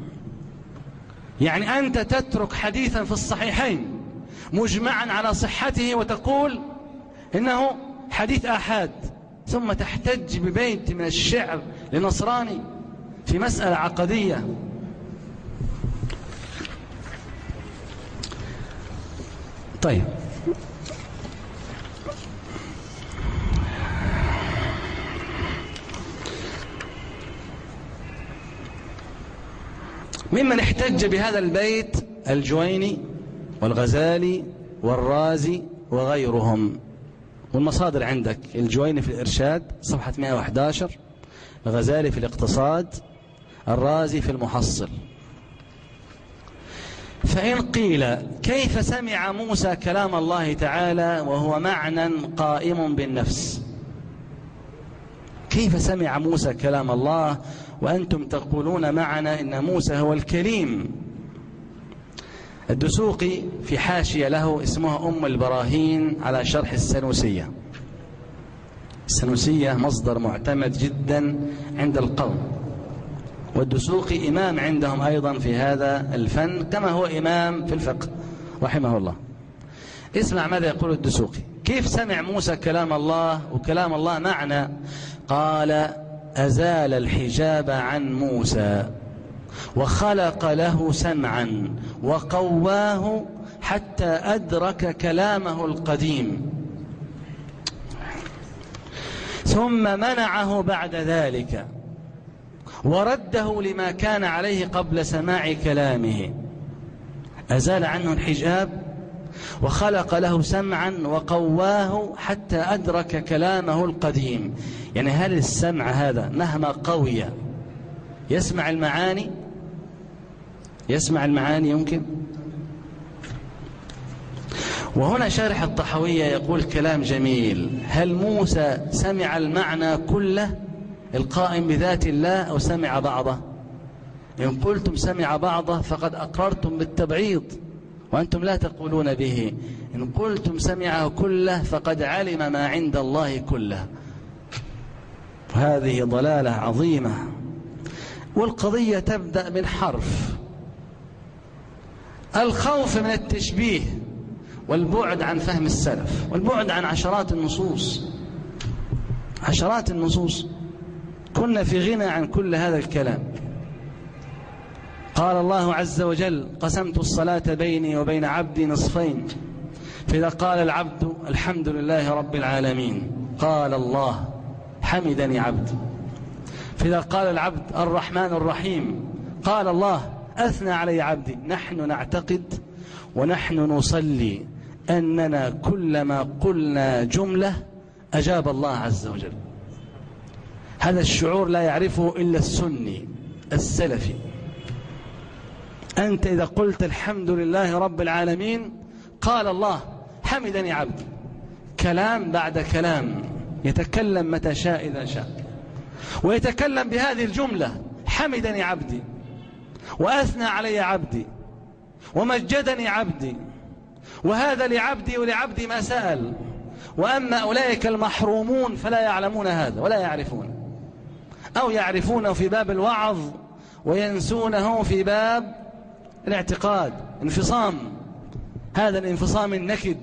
يعني أنت تترك حديثا في الصحيحين مجمعا على صحته وتقول إنه حديث آحاد، ثم تحتج ببيت من الشعر لنصراني في مسألة عقدية. طيب، ممن احتج بهذا البيت الجويني والغزالي والرازي وغيرهم، والمصادر عندك: الجويني في الإرشاد صفحة مئة وأحد عشر، الغزالي في الاقتصاد، الرازي في المحصل. فإن قيل كيف سمع موسى كلام الله تعالى وهو معنى قائم بالنفس؟ كيف سمع موسى كلام الله وأنتم تقولون معنا إن موسى هو الكليم؟ الدسوقي في حاشية له اسمها أم البراهين على شرح السنوسية. السنوسية مصدر معتمد جدا عند القوم، والدسوقي إمام عندهم أيضا في هذا الفن كما هو إمام في الفقه رحمه الله. اسمع ماذا يقول الدسوقي: كيف سمع موسى كلام الله وكلام الله معنى؟ قال: أزال الحجاب عن موسى وخلق له سمعا وقواه حتى أدرك كلامه القديم، ثم منعه بعد ذلك ورده لما كان عليه قبل سماع كلامه. أزال عنه الحجاب وخلق له سمعا وقواه حتى أدرك كلامه القديم. يعني هل السمع هذا مهما قوي يسمع المعاني؟ يسمع المعاني يمكن. وهنا شارح الطحاوية يقول كلام جميل: هل موسى سمع المعنى كله القائم بذات الله أو سمع بعضه؟ إن قلتم سمع بعضه فقد أقررتم بالتبعيض وأنتم لا تقولون به. إن قلتم سمعه كله فقد علم ما عند الله كله. هذه ضلالة عظيمة. والقضية تبدأ من حرف الخوف من التشبيه والبعد عن فهم السلف والبعد عن عشرات النصوص. عشرات النصوص كنا في غنى عن كل هذا الكلام. قال الله عز وجل: قسمت الصلاة بيني وبين عبدي نصفين، فإذا قال العبد الحمد لله رب العالمين قال الله حمدني عبدي، فإذا قال العبد الرحمن الرحيم قال الله أثنى علي عبدي. نحن نعتقد ونحن نصلي أننا كلما قلنا جملة أجاب الله عز وجل. هذا الشعور لا يعرفه إلا السني السلفي. أنت إذا قلت الحمد لله رب العالمين قال الله حمدني عبدي، كلام بعد كلام، يتكلم متى شاء إذا شاء، ويتكلم بهذه الجملة: حمدني عبدي وأثنى علي عبدي ومجدني عبدي، وهذا لعبدي ولعبدي ما سأل. وأما أولئك المحرومون فلا يعلمون هذا ولا يعرفون، أو يعرفونه في باب الوعظ وينسونه في باب الاعتقاد. انفصام، هذا الانفصام النكد.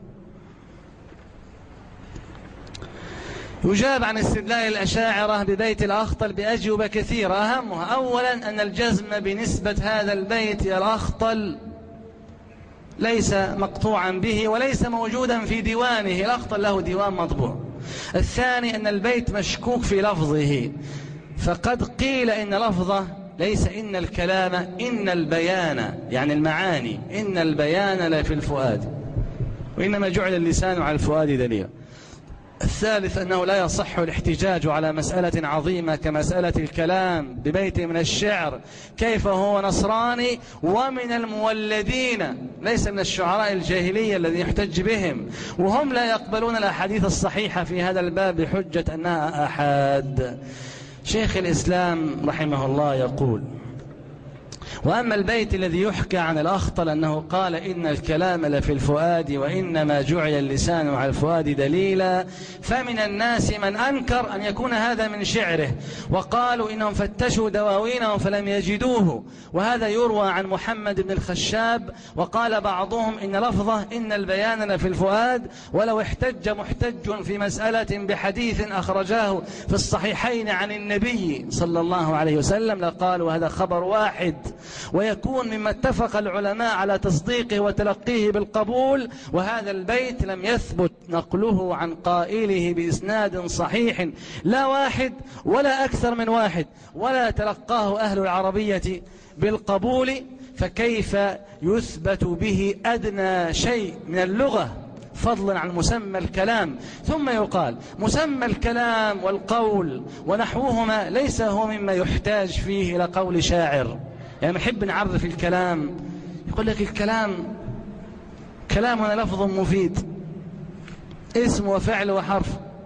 يجاب عن استدلال الأشاعرة ببيت الأخطل بأجوبة كثيرة، أهمها أولا أن الجزم بنسبة هذا البيت إلى الأخطل ليس مقطوعا به وليس موجودا في ديوانه. الأخطل له ديوان مطبوع. الثاني أن البيت مشكوك في لفظه، فقد قيل إن لفظه ليس إن الكلام إن البيان، يعني المعاني، إن البيان لا في الفؤاد، وإنما جعل اللسان على الفؤاد دليلا. الثالث أنه لا يصح الاحتجاج على مسألة عظيمة كمسألة الكلام ببيت من الشعر كيف هو نصراني ومن المولدين ليس من الشعراء الجاهلية الذين يحتج بهم، وهم لا يقبلون الأحاديث الصحيحة في هذا الباب بحجة أنها آحاد. شيخ الإسلام رحمه الله يقول: وأما البيت الذي يحكى عن الأخطل أنه قال إن الكلام لفي الفؤاد وإنما جعل اللسان على الفؤاد دليلا، فمن الناس من أنكر أن يكون هذا من شعره، وقالوا إنهم فتشوا دواوينهم فلم يجدوه، وهذا يروى عن محمد بن الخشاب. وقال بعضهم إن لفظه إن البيان لفي الفؤاد ولو احتج محتج في مسألة بحديث أخرجاه في الصحيحين عن النبي صلى الله عليه وسلم لقالوا هذا خبر واحد، ويكون مما اتفق العلماء على تصديقه وتلقيه بالقبول. وهذا البيت لم يثبت نقله عن قائله بإسناد صحيح لا واحد ولا أكثر من واحد، ولا تلقاه أهل العربية بالقبول، فكيف يثبت به أدنى شيء من اللغة فضلا عن مسمى الكلام؟ ثم يقال مسمى الكلام والقول ونحوهما ليس هو مما يحتاج فيه إلى قول شاعر. يعني نحب نعرف الكلام، يقول لك الكلام كلامنا لفظ مفيد، اسم وفعل وحرف،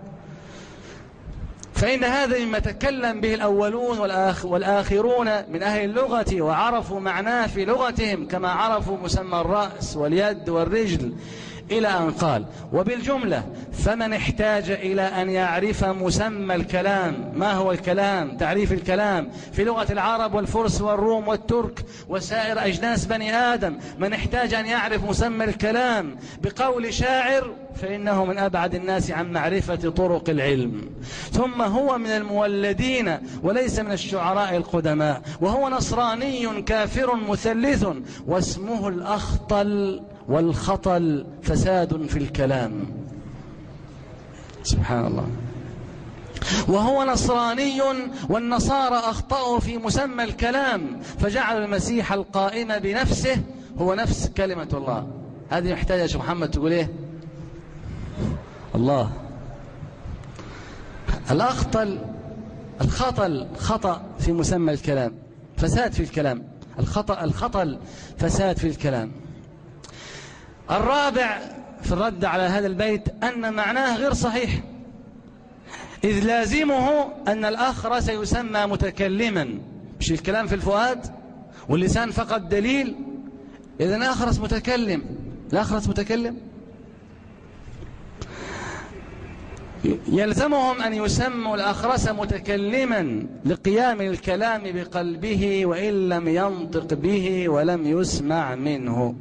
فإن هذا مما تكلم به الأولون والآخرون من أهل اللغة وعرفوا معناه في لغتهم كما عرفوا مسمى الرأس واليد والرجل، إلى أن قال: وبالجملة فمن احتاج إلى أن يعرف مسمى الكلام، ما هو الكلام، تعريف الكلام في لغة العرب والفرس والروم والترك وسائر أجناس بني آدم، من احتاج أن يعرف مسمى الكلام بقول شاعر فإنه من أبعد الناس عن معرفة طرق العلم، ثم هو من المولدين وليس من الشعراء القدماء، وهو نصراني كافر مثلث، واسمه الأخطل، والخطل فساد في الكلام. سبحان الله. وهو نصراني، والنصارى أخطأوا في مسمى الكلام فجعل المسيح القائم بنفسه هو نفس كلمة الله. هذه يحتاج يا شيخ محمد تقول إيه؟ الله. الأخطل الخطل خطأ في مسمى الكلام، فساد في الكلام. الخطأ الخطل فساد في الكلام. الرابع في الرد على هذا البيت أن معناه غير صحيح، إذ لازمه أن الأخرس يسمى متكلما، مش الكلام في الفؤاد واللسان فقط دليل، إذن أخرس متكلم. الأخرس متكلم يلزمهم أن يسموا الأخرس متكلما لقيام الكلام بقلبه وإن لم ينطق به ولم يسمع منه.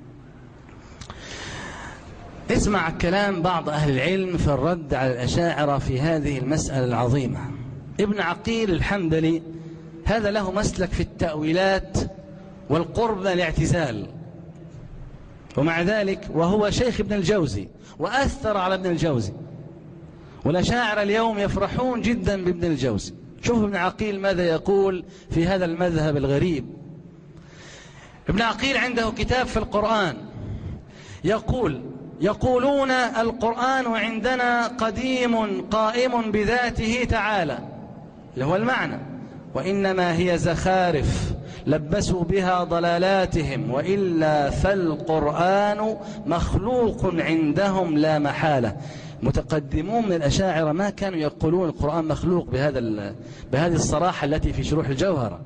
اسمع كلام بعض أهل العلم في الرد على الأشاعرة في هذه المسألة العظيمة. ابن عقيل الحنبلي هذا له مسلك في التأويلات والقرب من الاعتزال، ومع ذلك وهو شيخ ابن الجوزي وأثر على ابن الجوزي، والأشاعرة اليوم يفرحون جدا بابن الجوزي. شوف ابن عقيل ماذا يقول في هذا المذهب الغريب. ابن عقيل عنده كتاب في القرآن يقول: يقولون القرآن عندنا قديم قائم بذاته تعالى، اللي هو المعنى، وإنما هي زخارف لبسوا بها ضلالاتهم، وإلا فالقرآن مخلوق عندهم لا محالة. متقدمون من الأشاعرة ما كانوا يقولون القرآن مخلوق بهذا بهذه الصراحة التي في شروح الجوهرة.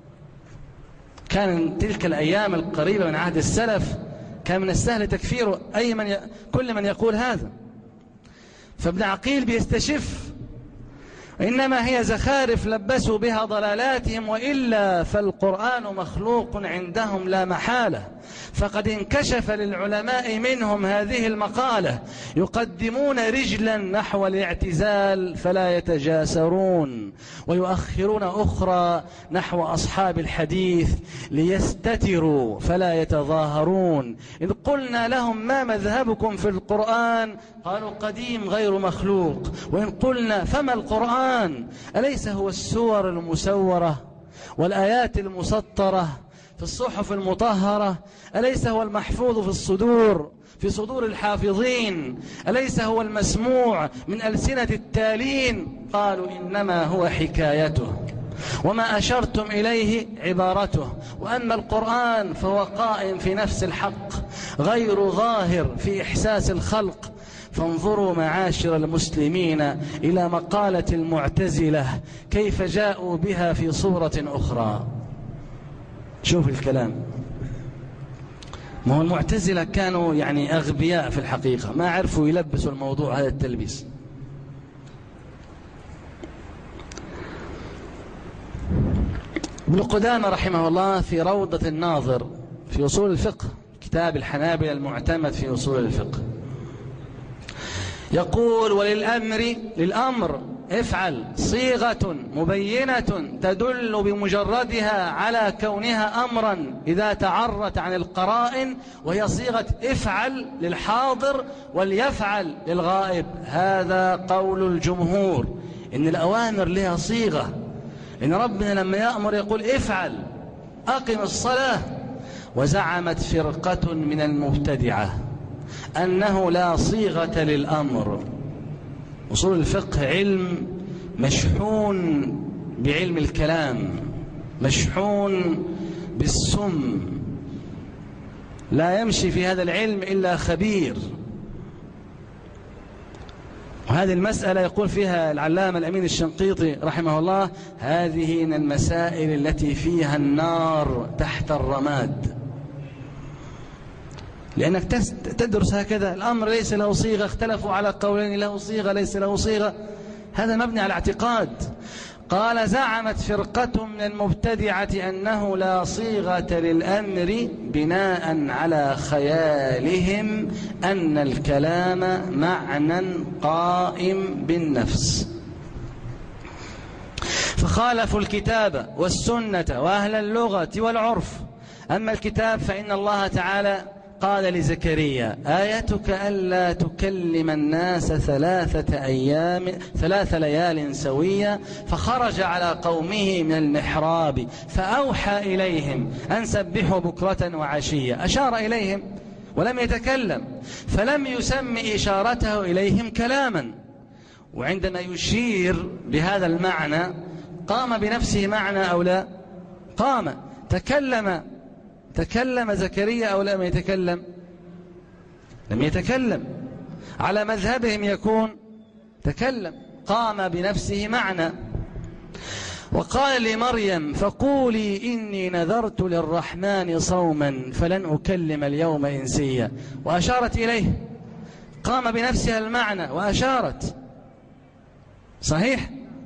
كان تلك الأيام القريبة من عهد السلف كان من السهل تكفير أي من ي... كل من يقول هذا. فابن عقيل بيستشف: إنما هي زخارف لبسوا بها ضلالاتهم، وإلا فالقرآن مخلوق عندهم لا محالة. فقد انكشف للعلماء منهم هذه المقالة، يقدمون رجلا نحو الاعتزال فلا يتجاسرون، ويؤخرون أخرى نحو أصحاب الحديث ليستتروا فلا يتظاهرون. إذ قلنا لهم ما مذهبكم في القرآن قالوا قديم غير مخلوق. وإن قلنا فما القرآن أليس هو السور المسورة والآيات المسطرة؟ في الصحف المطهرة؟ أليس هو المحفوظ في الصدور في صدور الحافظين؟ أليس هو المسموع من ألسنة التالين؟ قالوا إنما هو حكايته، وما أشرتم إليه عبارته، وأما القرآن فهو قائم في نفس الحق غير ظاهر في إحساس الخلق. فانظروا معاشر المسلمين إلى مقالة المعتزلة كيف جاءوا بها في صورة أخرى. شوف الكلام. ما هو المعتزلة كانوا يعني أغبياء في الحقيقة، ما عرفوا يلبسوا الموضوع هذا التلبيس. ابن قدامة رحمه الله في روضة الناظر في أصول الفقه، كتاب الحنابلة المعتمد في أصول الفقه، يقول: وللأمر للأمر افعل صيغة مبينة تدل بمجردها على كونها أمرا إذا تعرت عن القرائن، وهي صيغة افعل للحاضر وليفعل للغائب. هذا قول الجمهور، إن الأوامر لها صيغة، إن ربنا لما يأمر يقول افعل أقم الصلاة. وزعمت فرقة من المبتدعة أنه لا صيغة للأمر. أصول الفقه علم مشحون بعلم الكلام، مشحون بالسم، لا يمشي في هذا العلم إلا خبير. وهذه المسألة يقول فيها العلامة الأمين الشنقيطي رحمه الله: هذه من المسائل التي فيها النار تحت الرماد، لأنك تدرس هكذا الأمر ليس له صيغة، اختلفوا على قولين، له صيغة ليس له صيغة، هذا مبني على اعتقاد. قال: زعمت فرقة من المبتدعة أنه لا صيغة للأمر بناء على خيالهم أن الكلام معنى قائم بالنفس، فخالفوا الكتاب والسنة وأهل اللغة والعرف. أما الكتاب فإن الله تعالى قال لزكريا: آيتك ألا تكلم الناس ثلاثة أيام ثلاث ليال سوية، فخرج على قومه من المحراب فأوحى إليهم أن سبحوا بكرة وعشية. أشار إليهم ولم يتكلم، فلم يسم إشارته إليهم كلاما. وعندما يشير بهذا المعنى قام بنفسه معنى أو لا؟ قام. تكلم تكلم زكريا أو لم يتكلم؟ لم يتكلم. على مذهبهم يكون تكلم، قام بنفسه معنى. وقال لمريم: فقولي إني نذرت للرحمن صوما فلن أكلم اليوم إنسيا. وأشارت إليه، قام بنفسها المعنى وأشارت. صحيح؟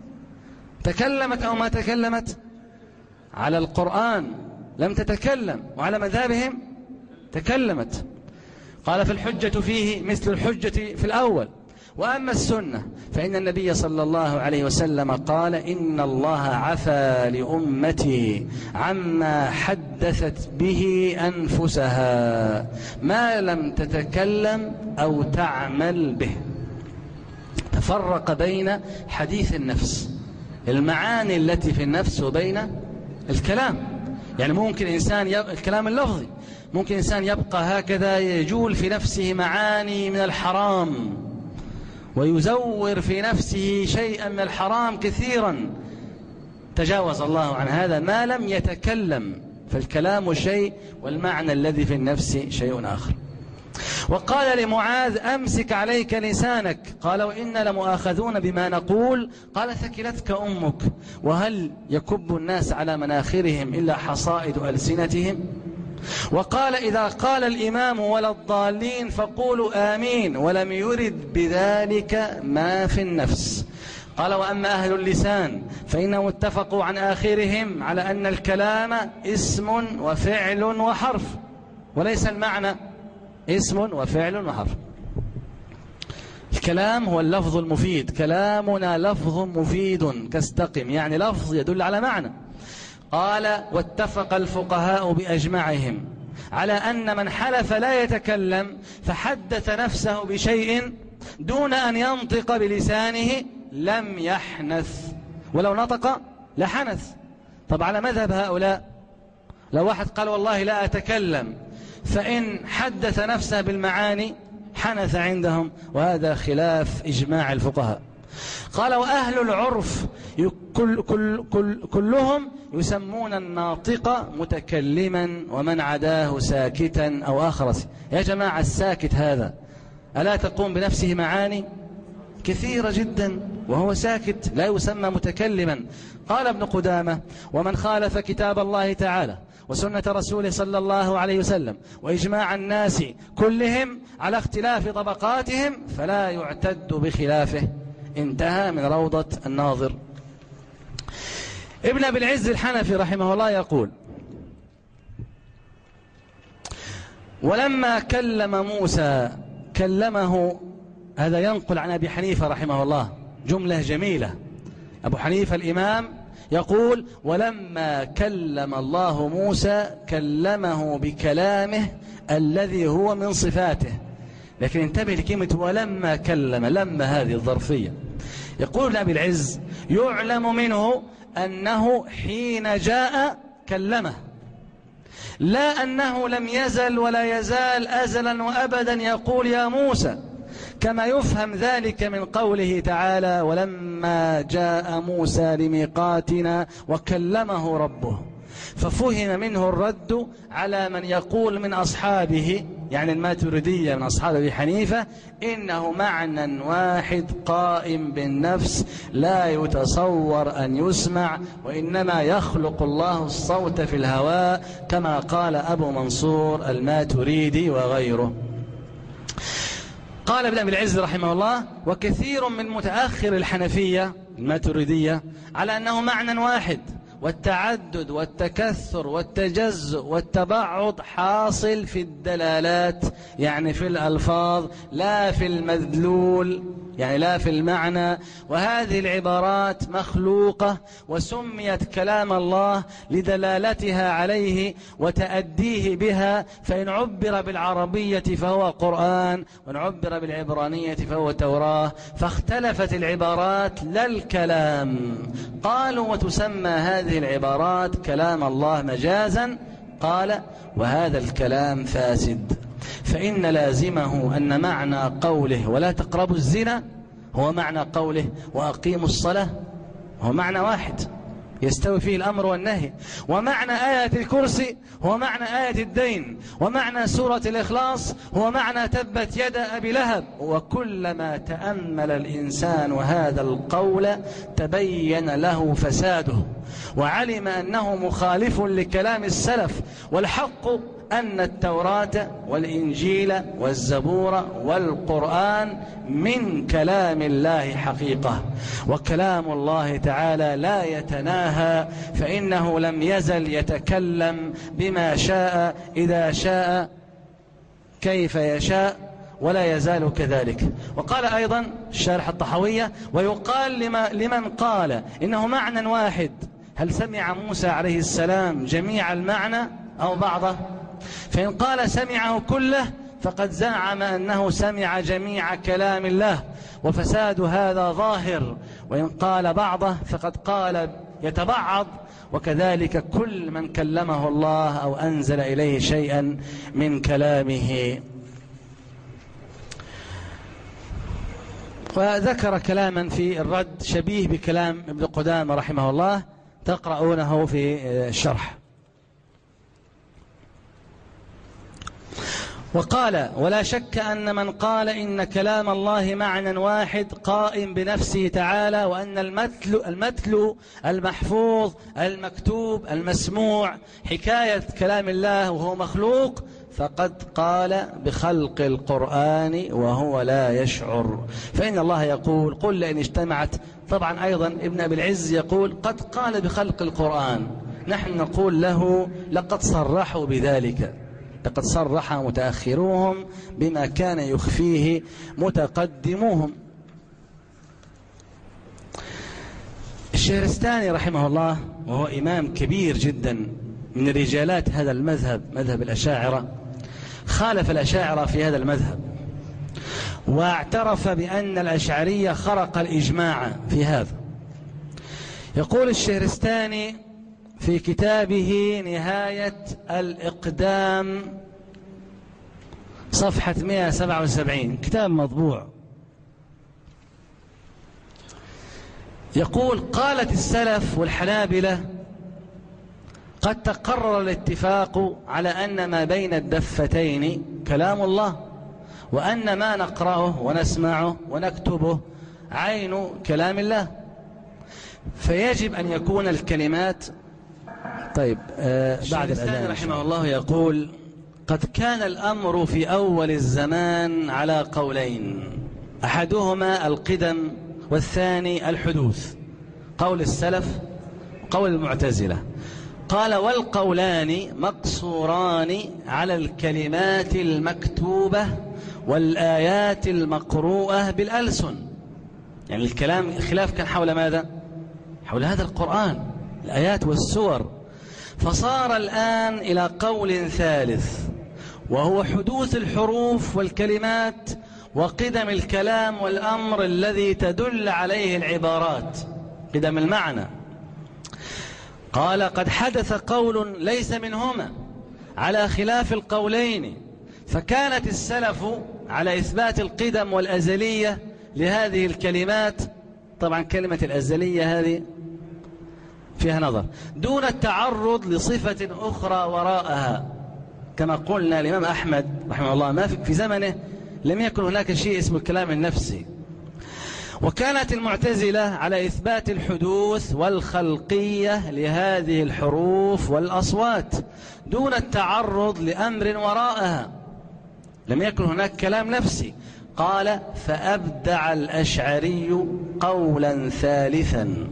تكلمت أو ما تكلمت؟ على القرآن لم تتكلم، وعلى مذهبهم تكلمت. قال: فالحجة فيه مثل الحجة في الأول. وأما السنة فإن النبي صلى الله عليه وسلم قال: إن الله عفى لأمتي عما حدثت به أنفسها ما لم تتكلم أو تعمل به. تفرق بين حديث النفس، المعاني التي في النفس، وبين الكلام. يعني ممكن إنسان يب... الكلام اللفظي، ممكن إنسان يبقى هكذا يجول في نفسه معاني من الحرام، ويزور في نفسه شيئا من الحرام كثيرا، تجاوز الله عن هذا ما لم يتكلم. فالكلام شيء والمعنى الذي في النفس شيء آخر. وقال لمعاذ: أمسك عليك لسانك. قال: وإنا لمؤاخذون بما نقول. قال: ثكلتك أمك. وهل يكب الناس على مناخرهم إلا حصائد ألسنتهم؟ وقال: إذا قال الإمام ولا الضالين فقولوا آمين، ولم يرد بذلك ما في النفس. قال: وأما أهل اللسان فإنهم اتفقوا عن آخرهم على أن الكلام اسم وفعل وحرف، وليس المعنى اسم وفعل وحرف. الكلام هو اللفظ المفيد، كلامنا لفظ مفيد كاستقم، يعني لفظ يدل على معنى. قال: واتفق الفقهاء بأجمعهم على أن من حلف لا يتكلم فحدث نفسه بشيء دون أن ينطق بلسانه لم يحنث، ولو نطق لحنث. طب على مذهب هؤلاء لو واحد قال والله لا أتكلم، فإن حدث نفسه بالمعاني حنث عندهم، وهذا خلاف إجماع الفقهاء. قال وأهل العرف كل كل كل كلهم يسمون الناطق متكلما ومن عداه ساكتا أو أخرس. يا جماعة الساكت هذا ألا تقوم بنفسه معاني كثيرة جدا وهو ساكت، لا يسمى متكلما. قال ابن قدامة ومن خالف كتاب الله تعالى وسنة رسوله صلى الله عليه وسلم وإجماع الناس كلهم على اختلاف طبقاتهم فلا يعتد بخلافه. انتهى من روضة الناظر. ابن أبي العز الحنفي رحمه الله يقول ولما كلم موسى كلمه، هذا ينقل عن أبي حنيفة رحمه الله جملة جميلة. أبو حنيفة الإمام يقول ولما كلم الله موسى كلمه بكلامه الذي هو من صفاته. لكن انتبه لكلمة ولما كلم، لما هذه الظرفية. يقول أبي العز يعلم منه أنه حين جاء كلمه، لا أنه لم يزل ولا يزال أزلا وأبدا يقول يا موسى، كما يفهم ذلك من قوله تعالى ولما جاء موسى لميقاتنا وكلمه ربه. ففهم منه الرد على من يقول من أصحابه، يعني الماتريدية من أصحاب أبي حنيفة، إنه معنى واحد قائم بالنفس لا يتصور أن يسمع، وإنما يخلق الله الصوت في الهواء كما قال أبو منصور الماتريدي وغيره. قال ابن أبي العز رحمه الله وكثير من متأخر الحنفية الماتريدية على أنه معنى واحد، والتعدد والتكثر والتجزؤ والتبعض حاصل في الدلالات، يعني في الألفاظ لا في المدلول، يعني لا في المعنى. وهذه العبارات مخلوقة وسميت كلام الله لدلالتها عليه وتأديه بها، فإن عبر بالعربية فهو قرآن، وإن عبر بالعبرانية فهو توراة. فاختلفت العبارات لا الكلام. قالوا وتسمى هذه العبارات كلام الله مجازا. قال وهذا الكلام فاسد، فإن لازمه أن معنى قوله ولا تقربوا الزنا هو معنى قوله وأقيموا الصلاة، هو معنى واحد يستوي فيه الأمر والنهي. ومعنى آية الكرسي هو معنى آية الدين، ومعنى سورة الإخلاص هو معنى تبت يد أبي لهب. وكلما تأمل الإنسان هذا القول تبين له فساده، وعلم أنه مخالف لكلام السلف. والحق أن التوراة والإنجيل والزبور والقرآن من كلام الله حقيقة، وكلام الله تعالى لا يتناهى، فإنه لم يزل يتكلم بما شاء إذا شاء كيف يشاء ولا يزال كذلك. وقال أيضا الشارح الطحوية ويقال لما لمن قال إنه معنى واحد، هل سمع موسى عليه السلام جميع المعنى أو بعضه؟ فإن قال سمعه كله فقد زعم أنه سمع جميع كلام الله، وفساد هذا ظاهر. وإن قال بعضه فقد قال يتبعض، وكذلك كل من كلمه الله أو أنزل إليه شيئا من كلامه. وذكر كلاما في الرد شبيه بكلام ابن قدامة رحمه الله تقرؤونه في الشرح. وقال ولا شك أن من قال إن كلام الله معنى واحد قائم بنفسه تعالى، وأن المتل, المتل المحفوظ المكتوب المسموع حكاية كلام الله وهو مخلوق، فقد قال بخلق القرآن وهو لا يشعر. فإن الله يقول قل لئن اجتمعت، طبعا أيضا ابن أبي العز يقول قد قال بخلق القرآن، نحن نقول له لقد صرحوا بذلك، لقد صرح متأخروهم بما كان يخفيه متقدموهم. الشهرستاني رحمه الله وهو إمام كبير جدا من رجالات هذا المذهب، مذهب الأشاعرة، خالف الأشاعرة في هذا المذهب، واعترف بأن الأشعرية خرق الإجماع في هذا. يقول الشهرستاني في كتابه نهاية الإقدام صفحة مئة وسبعة وسبعين، كتاب مطبوع، يقول: قالت السلف والحنابلة: قد تقرر الاتفاق على أن ما بين الدفتين كلام الله، وأن ما نقرأه ونسمعه ونكتبه عين كلام الله، فيجب أن يكون الكلمات. طيب آه بعد الأذان رحمه الله يقول: قد كان الأمر في أول الزمان على قولين، أحدهما القدم والثاني الحدوث، قول السلف قول المعتزلة. قال: والقولان مقصوران على الكلمات المكتوبة والآيات المقروءة بالألسن. يعني الكلام الخلاف كان حول ماذا؟ حول هذا القرآن، الآيات والسور. فصار الآن إلى قول ثالث، وهو حدوث الحروف والكلمات وقدم الكلام والأمر الذي تدل عليه العبارات، قدم المعنى. قال: قد حدث قول ليس منهما على خلاف القولين، فكانت السلف على إثبات القدم والأزلية لهذه الكلمات. طبعا كلمة الأزلية هذه فيها نظر، دون التعرض لصفة أخرى وراءها. كما قلنا الإمام أحمد رحمه الله ما في زمنه لم يكن هناك شيء اسمه الكلام النفسي. وكانت المعتزلة على إثبات الحدوث والخلقية لهذه الحروف والأصوات دون التعرض لأمر وراءها، لم يكن هناك كلام نفسي. قال: فأبدع الأشعري قولا ثالثا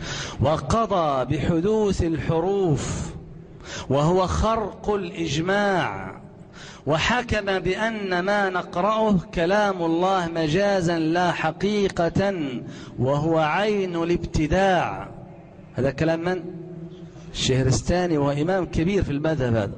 وقضى بحدوث الحروف وهو خرق الإجماع، وحكم بأن ما نقرأه كلام الله مجازا لا حقيقة وهو عين الابتداع. هذا كلام من؟ الشهرستاني، وهو إمام كبير في المذهب هذا.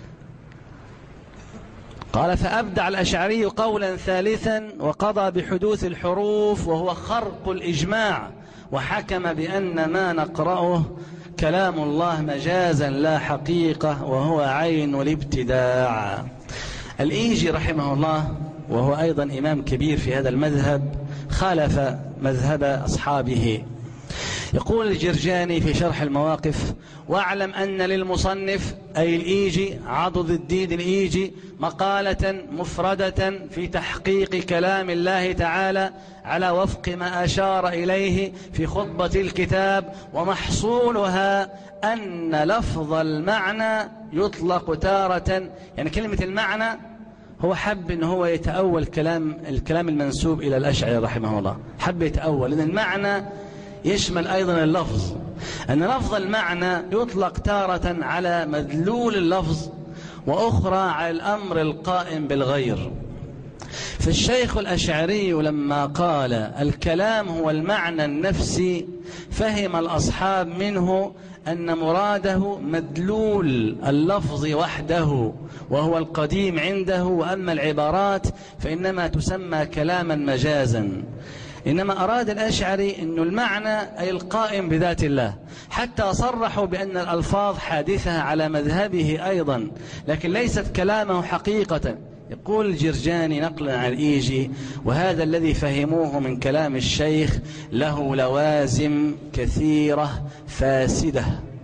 قال: فأبدع الأشعري قولا ثالثا وقضى بحدوث الحروف وهو خرق الإجماع، وحكم بأن ما نقرأه كلام الله مجازا لا حقيقة وهو عين الابتداع. الإيجي رحمه الله وهو أيضا إمام كبير في هذا المذهب خالف مذهب أصحابه. يقول الجرجاني في شرح المواقف: واعلم أن للمصنف أي الإيجي عضد الدين الإيجي مقالة مفردة في تحقيق كلام الله تعالى على وفق ما أشار إليه في خطبة الكتاب، ومحصولها أن لفظ المعنى يطلق تارة. يعني كلمة المعنى هو حب إن هو يتأول كلام الكلام المنسوب إلى الأشعري رحمه الله، حب يتأول لأن المعنى يشمل أيضا اللفظ، أن لفظ المعنى يطلق تارة على مدلول اللفظ وأخرى على الأمر القائم بالغير. فالشيخ الأشعري لما قال الكلام هو المعنى النفسي فهم الأصحاب منه أن مراده مدلول اللفظ وحده وهو القديم عنده، وأما العبارات فإنما تسمى كلاما مجازا. إنما أراد الأشعري أن المعنى أي القائم بذات الله، حتى صرحوا بأن الألفاظ حادثة على مذهبه أيضا، لكن ليست كلامه حقيقة. يقول الجرجاني نقلا عن الإيجي: وهذا الذي فهموه من كلام الشيخ له لوازم كثيرة فاسدة،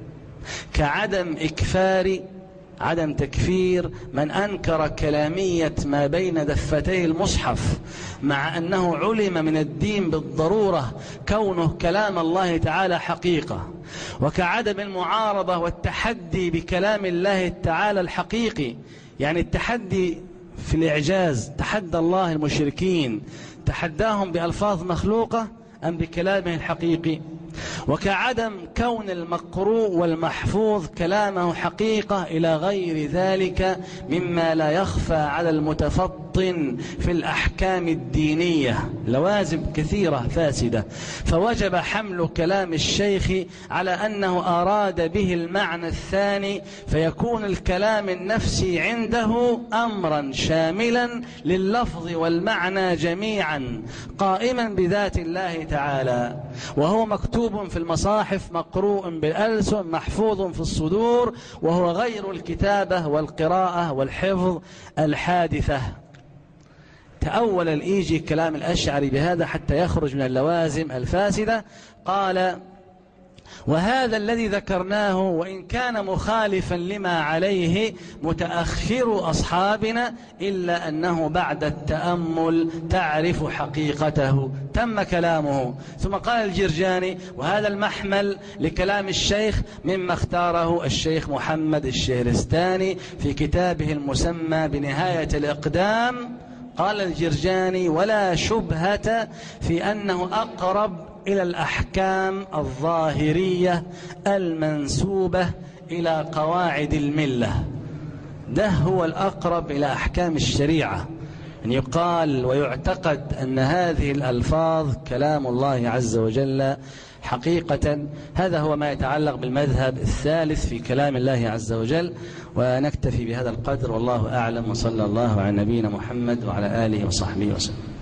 كعدم إكفار عدم تكفير من أنكر كلامية ما بين دفتي المصحف، مع أنه علم من الدين بالضرورة كونه كلام الله تعالى حقيقة، وكعدم المعارضة والتحدي بكلام الله تعالى الحقيقي. يعني التحدي في الإعجاز، تحدى الله المشركين، تحداهم بألفاظ مخلوقة أم بكلامه الحقيقي. وكعدم كون المقروء والمحفوظ كلامه حقيقة إلى غير ذلك مما لا يخفى على المتفطن في الأحكام الدينية، لوازم كثيرة فاسدة، فوجب حمل كلام الشيخ على أنه أراد به المعنى الثاني، فيكون الكلام النفسي عنده أمرا شاملا لللفظ والمعنى جميعا، قائما بذات الله تعالى، وهو مكتوب في المصاحف، مقروء بالألسن، محفوظ في الصدور، وهو غير الكتابة والقراءة والحفظ الحادثة. تأول الإيجي كلام الأشعري بهذا حتى يخرج من اللوازم الفاسدة. قال: وهذا الذي ذكرناه وإن كان مخالفا لما عليه متأخر أصحابنا، إلا أنه بعد التأمل تعرف حقيقته. تم كلامه. ثم قال الجرجاني: وهذا المحمل لكلام الشيخ مما اختاره الشيخ محمد الشهرستاني في كتابه المسمى بنهاية الإقدام. قال الجرجاني: ولا شبهة في أنه أقرب إلى الأحكام الظاهرية المنسوبة إلى قواعد الملة. ده هو الأقرب إلى أحكام الشريعة، أن يقال ويعتقد أن هذه الألفاظ كلام الله عز وجل حقيقة. هذا هو ما يتعلق بالمذهب الثالث في كلام الله عز وجل. ونكتفي بهذا القدر، والله أعلم، وصلى الله على نبينا محمد وعلى آله وصحبه وسلم.